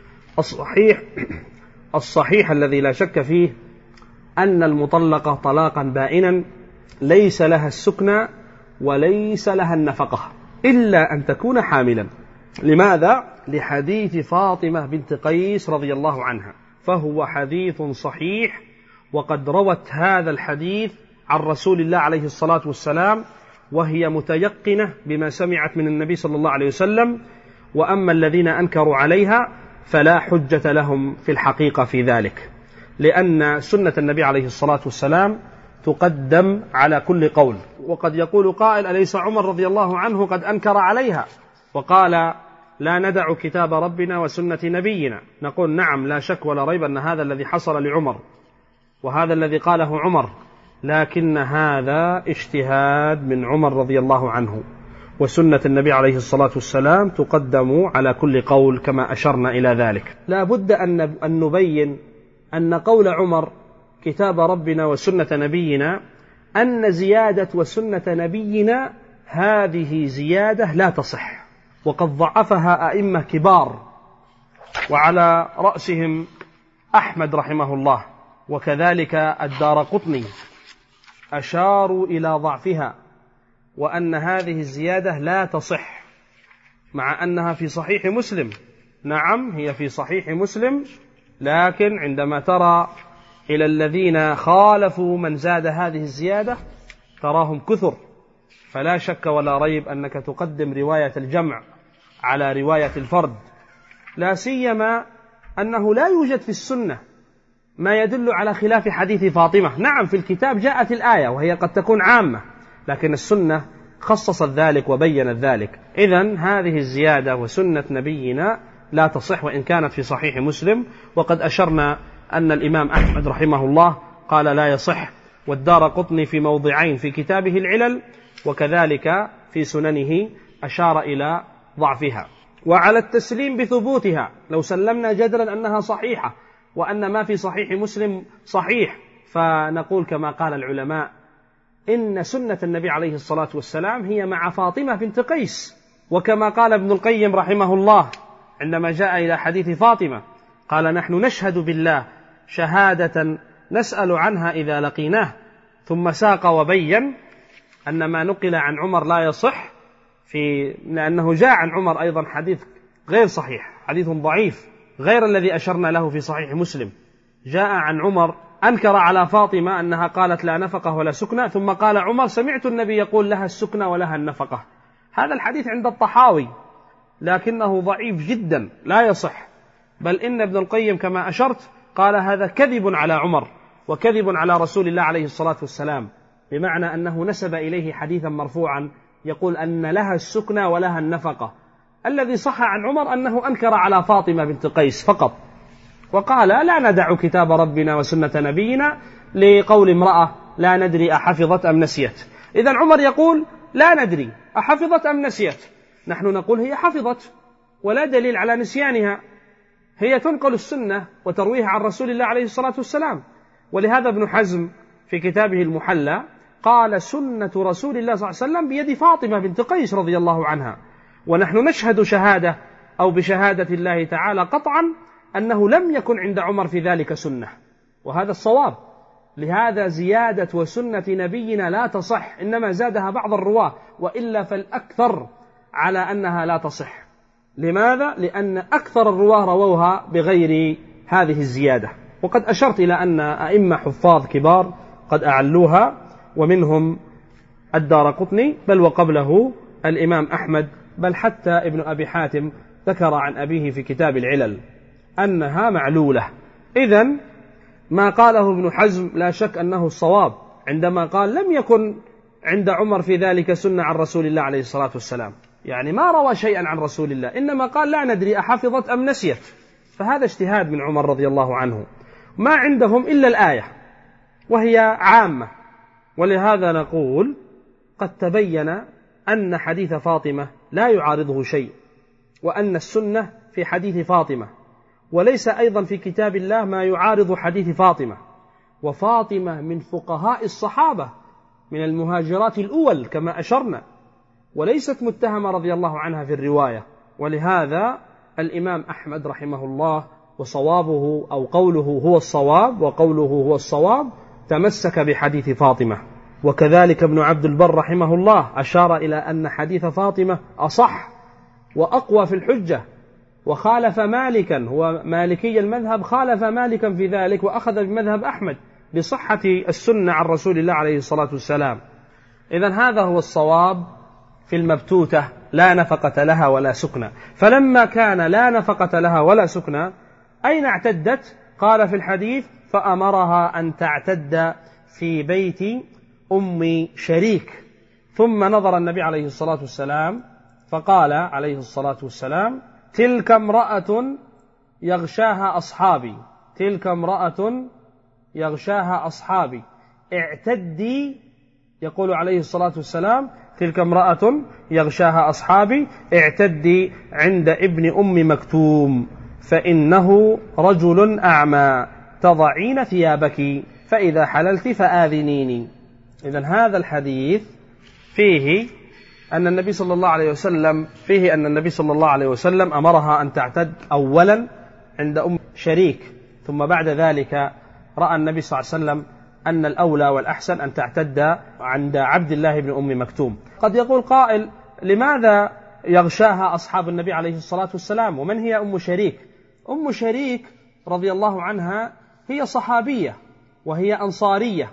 الصحيح الذي لا شك فيه أن المطلقة طلاقا بائنا ليس لها السكنى وليس لها النفقة إلا أن تكون حاملا. لماذا؟ لحديث فاطمة بنت قيس رضي الله عنها، فهو حديث صحيح، وقد روت هذا الحديث عن رسول الله عليه الصلاة والسلام وهي متيقنة بما سمعت من النبي صلى الله عليه وسلم. وأما الذين أنكروا عليها فلا حجة لهم في الحقيقة في ذلك، لأن سنة النبي عليه الصلاة والسلام تقدم على كل قول. وقد يقول قائل: أليس عمر رضي الله عنه قد أنكر عليها وقال: لا ندع كتاب ربنا وسنة نبينا؟ نقول: نعم، لا شك ولا ريب أن هذا الذي حصل لعمر وهذا الذي قاله عمر، لكن هذا اجتهاد من عمر رضي الله عنه، وسنة النبي عليه الصلاة والسلام تقدم على كل قول كما أشرنا إلى ذلك. لا بد أن نبين أن قول عمر كتاب ربنا وسنة نبينا، أن زيادة وسنة نبينا هذه زيادة لا تصح، وقد ضعفها أئمة كبار وعلى رأسهم أحمد رحمه الله وكذلك الدارقطني، أشاروا إلى ضعفها وأن هذه الزيادة لا تصح، مع أنها في صحيح مسلم. نعم، هي في صحيح مسلم، لكن عندما ترى إلى الذين خالفوا من زاد هذه الزيادة تراهم كثر، فلا شك ولا ريب أنك تقدم رواية الجمع على رواية الفرد، لا سيما أنه لا يوجد في السنة ما يدل على خلاف حديث فاطمة. نعم في الكتاب جاءت الآية وهي قد تكون عامة، لكن السنة خصصت ذلك وبينت ذلك. إذن هذه الزيادة وسنة نبينا لا تصح وإن كانت في صحيح مسلم، وقد أشرنا أن الإمام أحمد رحمه الله قال لا يصح، والدارقطني في موضعين في كتابه العلل وكذلك في سننه أشار إلى ضعفها. وعلى التسليم بثبوتها، لو سلمنا جدلا أنها صحيحة وأن ما في صحيح مسلم صحيح، فنقول كما قال العلماء إن سنة النبي عليه الصلاة والسلام هي مع فاطمة بنت قيس، وكما قال ابن القيم رحمه الله عندما جاء إلى حديث فاطمة قال نحن نشهد بالله شهادة نسأل عنها إذا لقيناه، ثم ساق وبين أن ما نقل عن عمر لا يصح، لأنه جاء عن عمر أيضا حديث غير صحيح، حديث ضعيف غير الذي أشرنا له في صحيح مسلم. جاء عن عمر أنكر على فاطمة أنها قالت لا نفقة ولا سكنة، ثم قال عمر سمعت النبي يقول لها السكنة ولها النفقة. هذا الحديث عند الطحاوي لكنه ضعيف جدا لا يصح، بل إن ابن القيم كما أشرت قال هذا كذب على عمر وكذب على رسول الله عليه الصلاة والسلام، بمعنى أنه نسب إليه حديثا مرفوعا يقول أن لها السكنة ولها النفقة. الذي صح عن عمر أنه أنكر على فاطمة بنت قيس فقط، وقال لا ندع كتاب ربنا وسنة نبينا لقول امرأة لا ندري أحفظت أم نسيت. إذن عمر يقول لا ندري أحفظت أم نسيت، نحن نقول هي حفظت ولا دليل على نسيانها، هي تنقل السنة وترويها عن رسول الله عليه الصلاة والسلام. ولهذا ابن حزم في كتابه المحلى قال سنة رسول الله صلى الله عليه وسلم بيد فاطمة بنت قيس رضي الله عنها، ونحن نشهد شهادة أو بشهادة الله تعالى قطعا أنه لم يكن عند عمر في ذلك سنة، وهذا الصواب. لهذا زيادة وسنة نبينا لا تصح، إنما زادها بعض الرواة، وإلا فالأكثر على أنها لا تصح. لماذا؟ لأن أكثر الرواة رووها بغير هذه الزيادة، وقد أشرت إلى أن أئمة حفاظ كبار قد أعلوها، ومنهم الدارقطني بل وقبله الإمام أحمد، بل حتى ابن أبي حاتم ذكر عن أبيه في كتاب العلل أنها معلولة. إذن ما قاله ابن حزم لا شك أنه الصواب عندما قال لم يكن عند عمر في ذلك سنة عن رسول الله عليه الصلاة والسلام، يعني ما روى شيئا عن رسول الله، إنما قال لا ندري أحفظت أم نسيت، فهذا اجتهاد من عمر رضي الله عنه. ما عندهم إلا الآية وهي عامة، ولهذا نقول قد تبين أن حديث فاطمة لا يعارضه شيء، وأن السنة في حديث فاطمة، وليس أيضا في كتاب الله ما يعارض حديث فاطمة. وفاطمة من فقهاء الصحابة من المهاجرات الأول كما أشرنا، وليست متهمة رضي الله عنها في الرواية. ولهذا الإمام أحمد رحمه الله وصوابه أو قوله هو الصواب وقوله هو الصواب تمسك بحديث فاطمة. وكذلك ابن عبد البر رحمه الله أشار إلى أن حديث فاطمة أصح وأقوى في الحجة، وخالف مالكا، هو مالكي المذهب، خالف مالكا في ذلك وأخذ بمذهب أحمد بصحة السنة عن رسول الله عليه الصلاة والسلام. إذن هذا هو الصواب في المبتوتة لا نفقة لها ولا سكنى. فلما كان لا نفقة لها ولا سكنى أين اعتدت؟ قال في الحديث فأمرها أن تعتد في بيت أم شريك. ثم نظر النبي عليه الصلاة والسلام فقال عليه الصلاة والسلام تلك امرأة يغشاها أصحابي، تلك امرأة يغشاها أصحابي اعتدي، يقول عليه الصلاة والسلام تلك امرأة يغشاها أصحابي اعتدي عند ابن أم مكتوم فإنه رجل أعمى تضعين ثيابك فإذا حللت فآذنيني. إذن هذا الحديث فيه أن النبي صلى الله عليه وسلم أمرها أن تعتد أولا عند أم شريك، ثم بعد ذلك رأى النبي صلى الله عليه وسلم أن الأولى والأحسن أن تعتد عند عبد الله بن أم مكتوم. قد يقول قائل لماذا يغشاها أصحاب النبي عليه الصلاة والسلام؟ ومن هي أم شريك؟ أم شريك رضي الله عنها هي صحابية وهي أنصارية،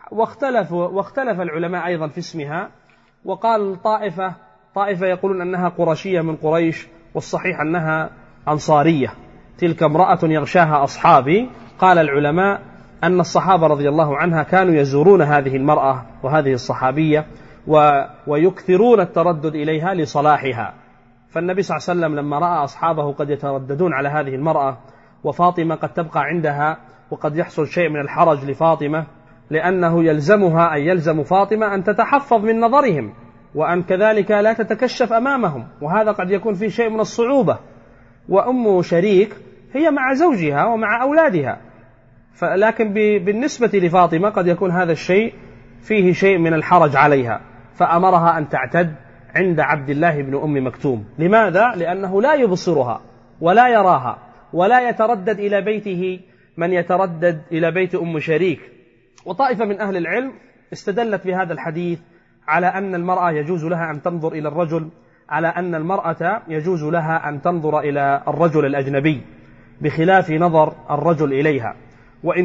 واختلف العلماء أيضا في اسمها، وقال طائفة يقولون أنها قرشية من قريش، والصحيح أنها أنصارية. تلك امرأة يغشاها أصحابي. قال العلماء أن الصحابة رضي الله عنها كانوا يزورون هذه المرأة وهذه الصحابية ويكثرون التردد إليها لصلاحها. فالنبي صلى الله عليه وسلم لما رأى أصحابه قد يترددون على هذه المرأة، وفاطمة قد تبقى عندها، وقد يحصل شيء من الحرج لفاطمة، لأنه يلزمها أن يلزم فاطمة أن تتحفظ من نظرهم، وأن كذلك لا تتكشف أمامهم، وهذا قد يكون فيه شيء من الصعوبة. وأم شريك هي مع زوجها ومع أولادها، لكن بالنسبة لفاطمة قد يكون هذا الشيء فيه شيء من الحرج عليها، فأمرها أن تعتد عند عبد الله بن أم مكتوم. لماذا؟ لأنه لا يبصرها ولا يراها، ولا يتردد إلى بيته من يتردد إلى بيت أم شريك. وطائفة من أهل العلم استدلت بهذا الحديث على أن المرأة يجوز لها أن تنظر إلى الرجل، على أن المرأة يجوز لها أن تنظر إلى الرجل الأجنبي بخلاف نظر الرجل إليها، وإن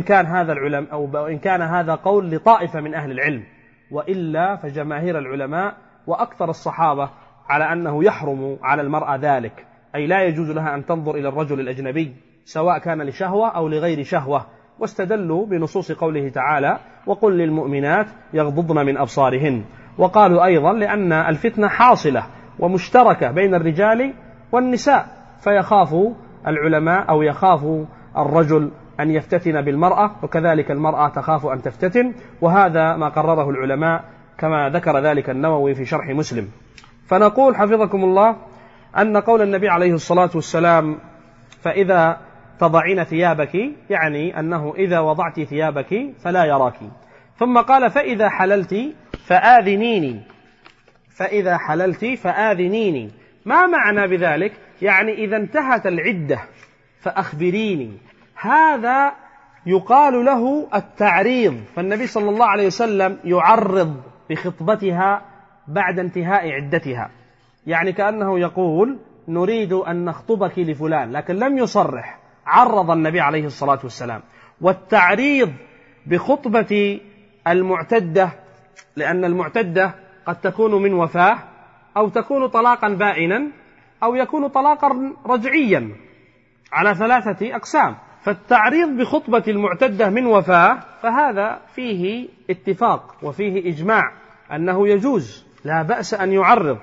كان هذا قول لطائفة من أهل العلم، وإلا فجماهير العلماء وأكثر الصحابة على أنه يحرم على المرأة ذلك، أي لا يجوز لها أن تنظر إلى الرجل الأجنبي سواء كان لشهوة أو لغير شهوة. واستدلوا بنصوص قوله تعالى: وقل للمؤمنات يغضضن من أبصارهن. وقالوا أيضا لأن الفتنة حاصلة ومشتركة بين الرجال والنساء، فيخاف العلماء أو يخاف الرجل أن يفتتن بالمرأة، وكذلك المرأة تخاف أن تفتتن، وهذا ما قرره العلماء كما ذكر ذلك النووي في شرح مسلم. فنقول حفظكم الله أن قول النبي عليه الصلاة والسلام: فإذا تضعين ثيابك، يعني أنه إذا وضعت ثيابك فلا يراك. ثم قال: فإذا حللت فآذنيني. فإذا حللت فآذنيني، ما معنى بذلك؟ يعني إذا انتهت العدة فأخبريني. هذا يقال له التعريض، فالنبي صلى الله عليه وسلم يعرض بخطبتها بعد انتهاء عدتها، يعني كأنه يقول: نريد أن نخطبك لفلان، لكن لم يصرح، عرض النبي عليه الصلاة والسلام. والتعريض بخطبة المعتدة، لأن المعتدة قد تكون من وفاة، أو تكون طلاقا بائنا، أو يكون طلاقا رجعيا، على 3 أقسام. فالتعريض بخطبة المعتدة من وفاة فهذا فيه اتفاق وفيه إجماع أنه يجوز، لا بأس أن يعرض.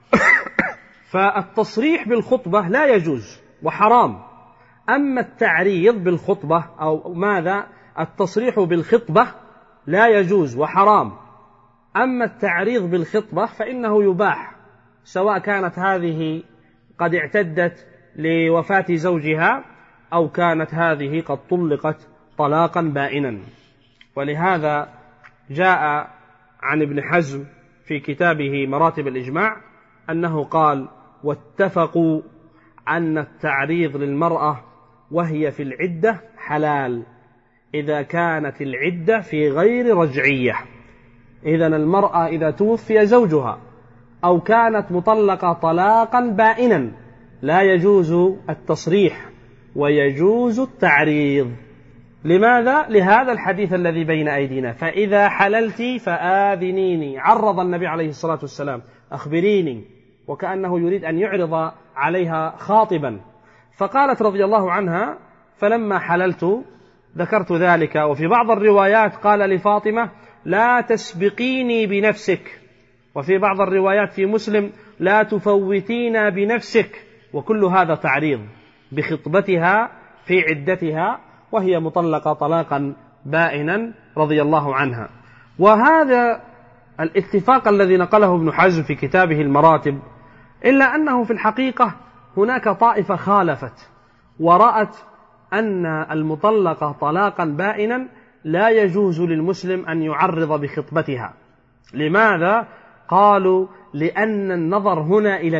فالتصريح بالخطبة لا يجوز وحرام. أما التعريض بالخطبة أو التصريح بالخطبة لا يجوز وحرام. أما التعريض بالخطبة فإنه يباح، سواء كانت هذه قد اعتدت لوفاة زوجها أو كانت هذه قد طلقت طلاقا بائنا. ولهذا جاء عن ابن حزم في كتابه مراتب الإجماع أنه قال: واتفقوا أن التعريض للمرأة وهي في العدة حلال إذا كانت العدة في غير رجعية. إذن المرأة إذا توفي زوجها أو كانت مطلقة طلاقا بائنا لا يجوز التصريح ويجوز التعريض. لماذا؟ لهذا الحديث الذي بين أيدينا: فإذا حللت فآذنيني. عرض النبي عليه الصلاة والسلام: أخبريني، وكأنه يريد أن يعرض عليها خاطبا. فقالت رضي الله عنها: فلما حللت ذكرت ذلك. وفي بعض الروايات قال لفاطمة: لا تسبقيني بنفسك. وفي بعض الروايات في مسلم: لا تفوتين بنفسك. وكل هذا تعريض بخطبتها في عدتها وهي مطلقة طلاقا بائنا رضي الله عنها. وهذا الاتفاق الذي نقله ابن حزم في كتابه المراتب، إلا أنه في الحقيقة هناك طائفة خالفت ورأت أن المطلقة طلاقا بائنا لا يجوز للمسلم أن يعرض بخطبتها. لماذا؟ قالوا: لأن النظر هنا إلى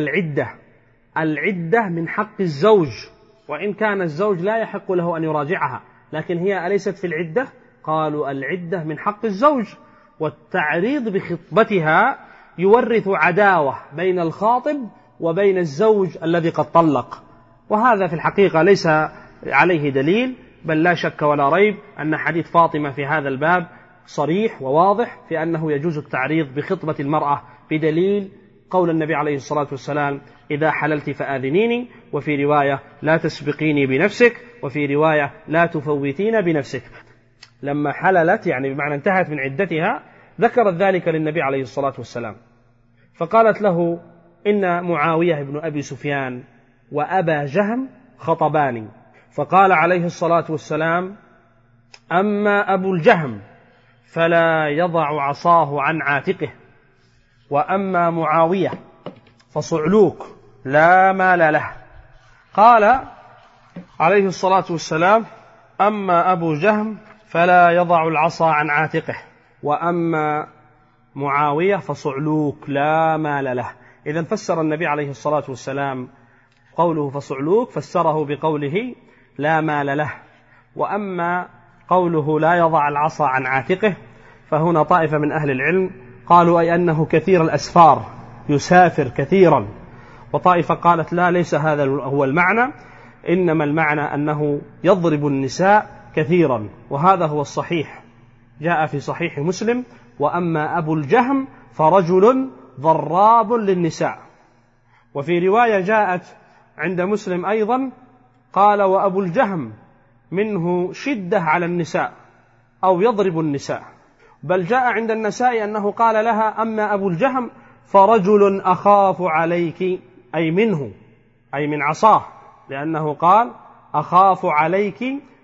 العدة من حق الزوج، وإن كان الزوج لا يحق له أن يراجعها، لكن هي أليست في العدة؟ قالوا: العدة من حق الزوج، والتعريض بخطبتها يورث عداوة بين الخاطب وبين الزوج الذي قد طلق. وهذا في الحقيقة ليس عليه دليل، بل لا شك ولا ريب أن حديث فاطمة في هذا الباب صريح وواضح في أنه يجوز التعريض بخطبة المرأة، بدليل قول النبي عليه الصلاة والسلام: إذا حللت فآذنيني، وفي رواية: لا تسبقيني بنفسك، وفي رواية: لا تفوتين بنفسك. لما حللت يعني بمعنى انتهت من عدتها ذكرت ذلك للنبي عليه الصلاة والسلام، فقالت له: إن معاوية بن أبي سفيان وأبا جهم خطباني. فقال عليه الصلاة والسلام: أما أبو الجهم فلا يضع عصاه عن عاتقه، وأما معاوية فصعلوك لا مال له. قال عليه الصلاة والسلام: أما أبو جهم فلا يضع العصا عن عاتقه، وأما معاوية فصعلوك لا مال له. إذن فسر النبي عليه الصلاة والسلام قوله فصعلوك فسره بقوله لا مال له. وأما قوله لا يضع العصا عن عاتقه فهنا طائفة من أهل العلم قالوا أي أنه كثير الأسفار، يسافر كثيرا، وطائفة قالت لا، ليس هذا هو المعنى، إنما المعنى أنه يضرب النساء كثيرا، وهذا هو الصحيح. جاء في صحيح مسلم: وأما أبو الجهم فرجل ضراب للنساء. وفي رواية جاءت عند مسلم أيضا قال: وأبو الجهم منه شدة على النساء أو يضرب النساء. بل جاء عند النساء أنه قال لها: أما أبو الجهم فرجل أخاف عليك، أي منه، أي من عصاه، لأنه قال: أخاف عليك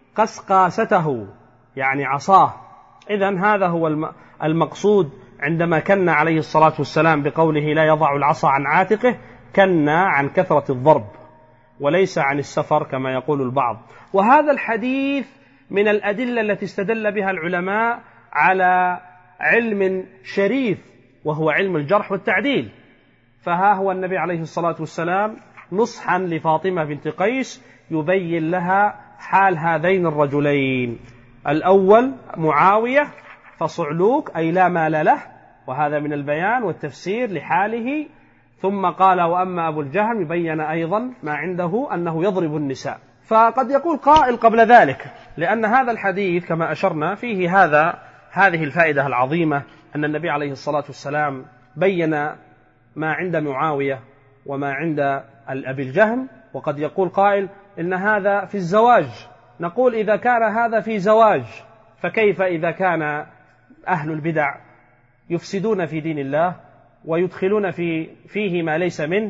قسقاسته، يعني عصاه. إذن هذا هو المقصود عندما كن عليه الصلاة والسلام بقوله لا يضع العصا عن عاتقه، كن عن كثرة الضرب وليس عن السفر كما يقول البعض. وهذا الحديث من الأدلة التي استدل بها العلماء على علم شريف وهو علم الجرح والتعديل. فها هو النبي عليه الصلاة والسلام نصحا لفاطمة بنت قيس يبين لها حال هذين الرجلين: الأول معاوية فصعلوك أي لا مال له، وهذا من البيان والتفسير لحاله. ثم قال: وأما أبو الجهم، يبين أيضا ما عنده أنه يضرب النساء. فقد يقول قائل قبل ذلك، لأن هذا الحديث كما أشرنا فيه هذه الفائدة العظيمة، أن النبي عليه الصلاة والسلام بين ما عند معاوية وما عند أبي الجهم. وقد يقول قائل إن هذا في الزواج. نقول: إذا كان هذا في زواج فكيف إذا كان أهل البدع يفسدون في دين الله ويدخلون فيه ما ليس منه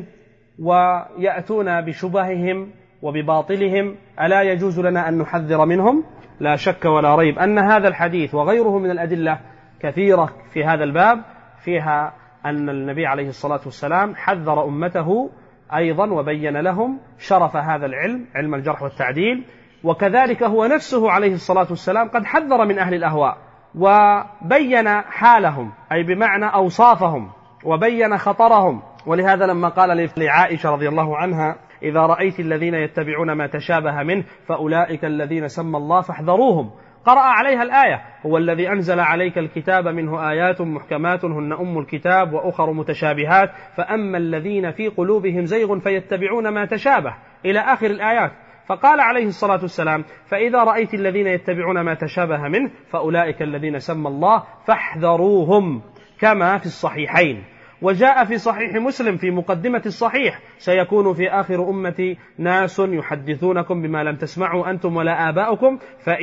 ويأتون بشبههم وبباطلهم؟ ألا يجوز لنا أن نحذر منهم؟ لا شك ولا ريب أن هذا الحديث وغيره من الأدلة كثيرة في هذا الباب فيها أن النبي عليه الصلاة والسلام حذر أمته أيضا وبين لهم شرف هذا العلم، علم الجرح والتعديل. وكذلك هو نفسه عليه الصلاة والسلام قد حذر من أهل الأهواء وبين حالهم، أي بمعنى أوصافهم، وبين خطرهم. ولهذا لما قال لعائشة رضي الله عنها: إذا رأيت الذين يتبعون ما تشابه منه فأولئك الذين سمى الله فاحذروهم، قرأ عليها الآية: هو الذي أنزل عليك الكتاب منه آيات محكمات هن أم الكتاب وأخر متشابهات فأما الذين في قلوبهم زيغ فيتبعون ما تشابه، إلى آخر الآيات. فقال عليه الصلاة والسلام: فإذا رأيت الذين يتبعون ما تشابه منه فأولئك الذين سمى الله فاحذروهم، كما في الصحيحين. وجاء في صحيح مسلم في مقدمة الصحيح: سيكون في آخر أمتي ناس يحدثونكم بما لم تسمعوا أنتم ولا آباؤكم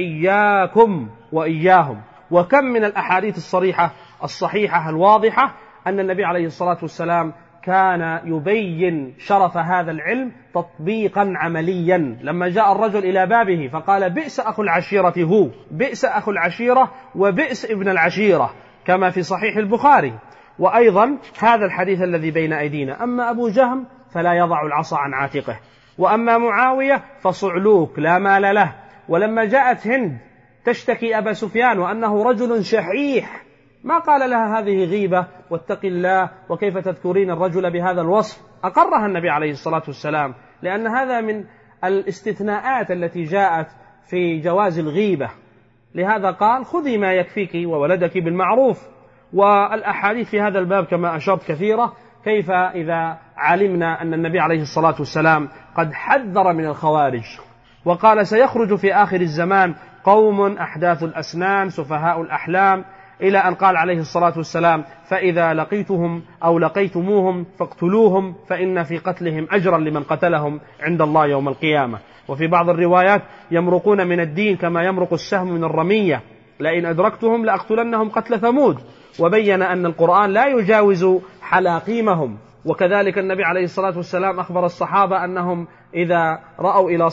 فإياكم وإياهم. وكم من الأحاديث الصحيحة الواضحة أن النبي عليه الصلاة والسلام كان يبين شرف هذا العلم تطبيقا عمليا. لما جاء الرجل إلى بابه فقال: بئس أخو العشيرة هو، بئس أخو العشيرة وبئس ابن العشيرة، كما في صحيح البخاري. وأيضا هذا الحديث الذي بين أيدينا: أما أبو جهم فلا يضع العصا عن عاتقه، وأما معاوية فصعلوك لا مال له. ولما جاءت هند تشتكي أبا سفيان وأنه رجل شحيح، ما قال لها هذه غيبة واتق الله وكيف تذكرين الرجل بهذا الوصف؟ أقرها النبي عليه الصلاة والسلام، لأن هذا من الاستثناءات التي جاءت في جواز الغيبة. لهذا قال: خذي ما يكفيك وولدك بالمعروف. والأحاديث في هذا الباب كما أشرت كثيرة. كيف إذا علمنا أن النبي عليه الصلاة والسلام قد حذر من الخوارج وقال سيخرج في آخر الزمان قوم أحداث الأسنان سفهاء الأحلام، إلى أن قال عليه الصلاة والسلام فإذا لقيتهم أو لقيتموهم فاقتلوهم فإن في قتلهم أجرا لمن قتلهم عند الله يوم القيامة. وفي بعض الروايات يمرقون من الدين كما يمرق السهم من الرمية، لئن أدركتهم لأقتلنهم قتل ثمود. وبين أن القرآن لا يجاوز حلاقيمهم. وكذلك النبي عليه الصلاة والسلام أخبر الصحابة أنهم إذا رأوا إلى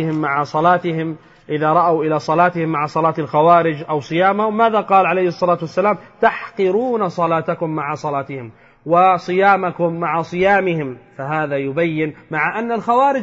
صلاتهم مع صلاة الخوارج أو صيامهم، ماذا قال عليه الصلاة والسلام؟ تحقرون صلاتكم مع صلاتهم وصيامكم مع صيامهم. فهذا يبين مع أن الخوارج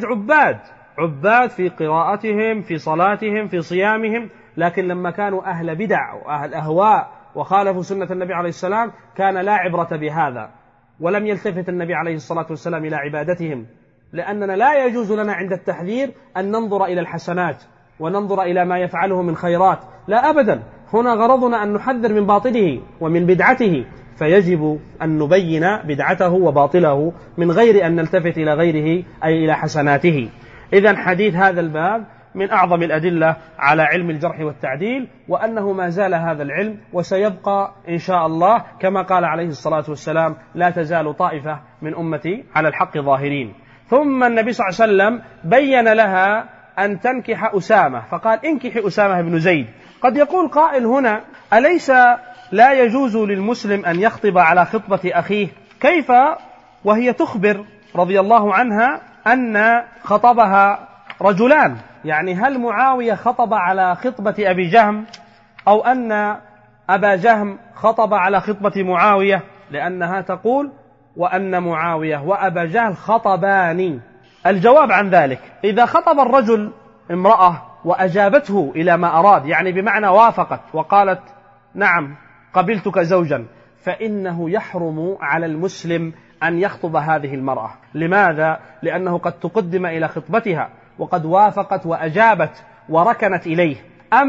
عباد في قراءتهم في صلاتهم في صيامهم، لكن لما كانوا أهل بدع وأهل أهواء وخالفوا سنة النبي عليه السلام كان لا عبرة بهذا، ولم يلتفت النبي عليه الصلاة والسلام إلى عبادتهم، لأننا لا يجوز لنا عند التحذير أن ننظر إلى الحسنات وننظر إلى ما يفعله من خيرات، لا أبدا. هنا غرضنا أن نحذر من باطله ومن بدعته، فيجب أن نبين بدعته وباطله من غير أن نلتفت إلى غيره أي إلى حسناته. إذن حديث هذا الباب من أعظم الأدلة على علم الجرح والتعديل، وأنه ما زال هذا العلم وسيبقى إن شاء الله، كما قال عليه الصلاة والسلام لا تزال طائفة من أمتي على الحق ظاهرين. ثم النبي صلى الله عليه وسلم بين لها أن تنكح أسامة، فقال انكح أسامة بن زيد. قد يقول قائل هنا أليس لا يجوز للمسلم أن يخطب على خطبة أخيه؟ كيف وهي تخبر رضي الله عنها أن خطبها رجلان؟ يعني هل معاوية خطب على خطبة أبي جهم، أو أن أبا جهم خطب على خطبة معاوية؟ لأنها تقول وأن معاوية وأبا جهل خطبان. الجواب عن ذلك إذا خطب الرجل امرأة وأجابته إلى ما أراد، يعني بمعنى وافقت وقالت نعم قبلتك زوجا، فإنه يحرم على المسلم أن يخطب هذه المرأة. لماذا؟ لأنه قد تقدم إلى خطبتها وقد وافقت وأجابت وركنت إليه.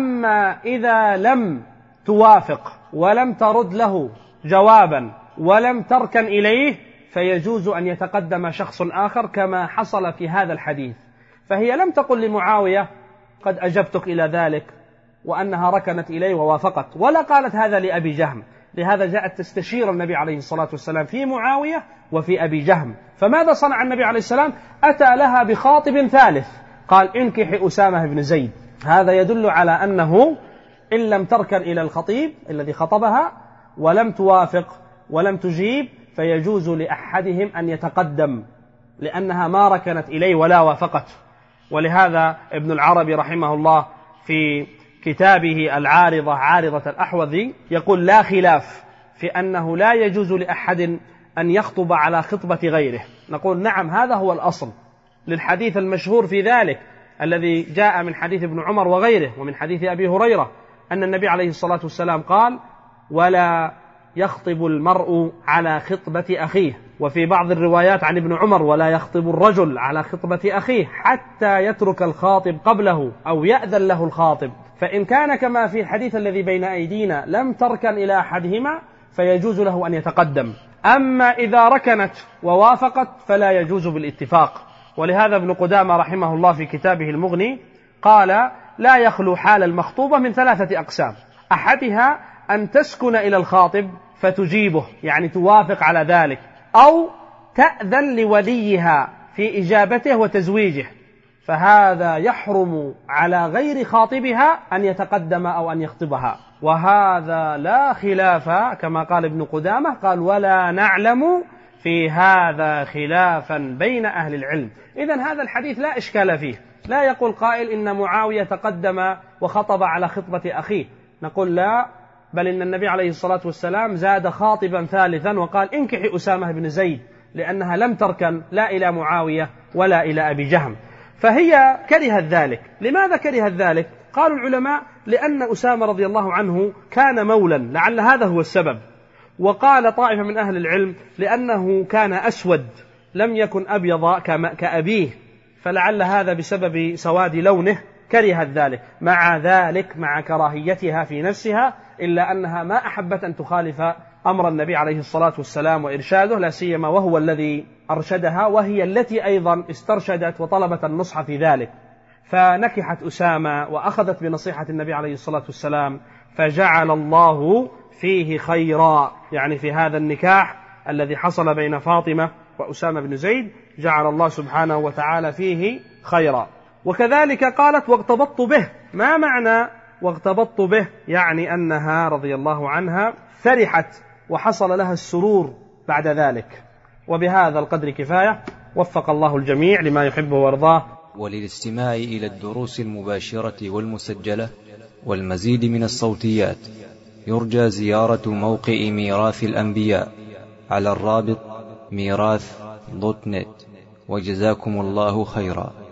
أما إذا لم توافق ولم ترد له جوابا ولم تركن إليه فيجوز أن يتقدم شخص آخر كما حصل في هذا الحديث. فهي لم تقل لمعاوية قد أجبتك إلى ذلك وأنها ركنت إليه ووافقت، ولا قالت هذا لأبي جهم. لهذا جاءت تستشير النبي عليه الصلاة والسلام في معاوية وفي أبي جهم. فماذا صنع النبي عليه السلام؟ أتى لها بخاطب ثالث، قال انكح أسامة بن زيد. هذا يدل على أنه إن لم تركن إلى الخطيب الذي خطبها ولم توافق ولم تجيب فيجوز لأحدهم أن يتقدم، لأنها ما ركنت إليه ولا وافقت. ولهذا ابن العربي رحمه الله في كتابه العارضة عارضة الأحوذي يقول لا خلاف في أنه لا يجوز لأحد أن يخطب على خطبة غيره. نقول نعم هذا هو الأصل، للحديث المشهور في ذلك الذي جاء من حديث ابن عمر وغيره ومن حديث أبي هريرة أن النبي عليه الصلاة والسلام قال ولا يخطب المرء على خطبة أخيه. وفي بعض الروايات عن ابن عمر ولا يخطب الرجل على خطبة أخيه حتى يترك الخاطب قبله أو يأذن له الخاطب. فإن كان كما في الحديث الذي بين أيدينا لم تركن إلى أحدهما فيجوز له أن يتقدم، أما إذا ركنت ووافقت فلا يجوز بالاتفاق. ولهذا ابن قدامة رحمه الله في كتابه المغني قال لا يخلو حال المخطوبة من 3 أقسام: أحدها أن تسكن إلى الخاطب فتجيبه، يعني توافق على ذلك، أو تأذن لوليها في إجابته وتزويجه، فهذا يحرم على غير خاطبها أن يتقدم أو أن يخطبها. وهذا لا خلاف كما قال ابن قدامة، قال ولا نعلم في هذا خلافا بين أهل العلم. إذن هذا الحديث لا إشكال فيه، لا يقول قائل إن معاوية تقدم وخطب على خطبة أخيه، نقول لا، بل إن النبي عليه الصلاة والسلام زاد خاطبا ثالثا وقال انكحي أسامة بن زيد، لأنها لم تركن لا إلى معاوية ولا إلى أبي جهم. فهي كرهت ذلك. لماذا كرهت ذلك؟ قالوا العلماء لأن أسامة رضي الله عنه كان مولا، لعل هذا هو السبب. وقال طائفة من أهل العلم لأنه كان أسود لم يكن أبيض كأبيه، فلعل هذا بسبب سواد لونه كرهت ذلك. مع ذلك مع كراهيتها في نفسها إلا أنها ما أحبت أن تخالف أمر النبي عليه الصلاة والسلام وإرشاده، لا سيما وهو الذي أرشدها وهي التي أيضا استرشدت وطلبت النصح في ذلك. فنكحت أسامة وأخذت بنصيحة النبي عليه الصلاة والسلام، فجعل الله فيه خيرا، يعني في هذا النكاح الذي حصل بين فاطمة وأسامة بن زيد جعل الله سبحانه وتعالى فيه خيرا. وكذلك قالت واغتبطت به. ما معنى واغتبطت به؟ يعني أنها رضي الله عنها فرحت وحصل لها السرور بعد ذلك. وبهذا القدر كفاية، وفق الله الجميع لما يحبه ويرضاه. وللاستماع إلى الدروس المباشرة والمسجلة والمزيد من الصوتيات يرجى زيارة موقع ميراث الأنبياء على الرابط ميراث.net. وجزاكم الله خيرا.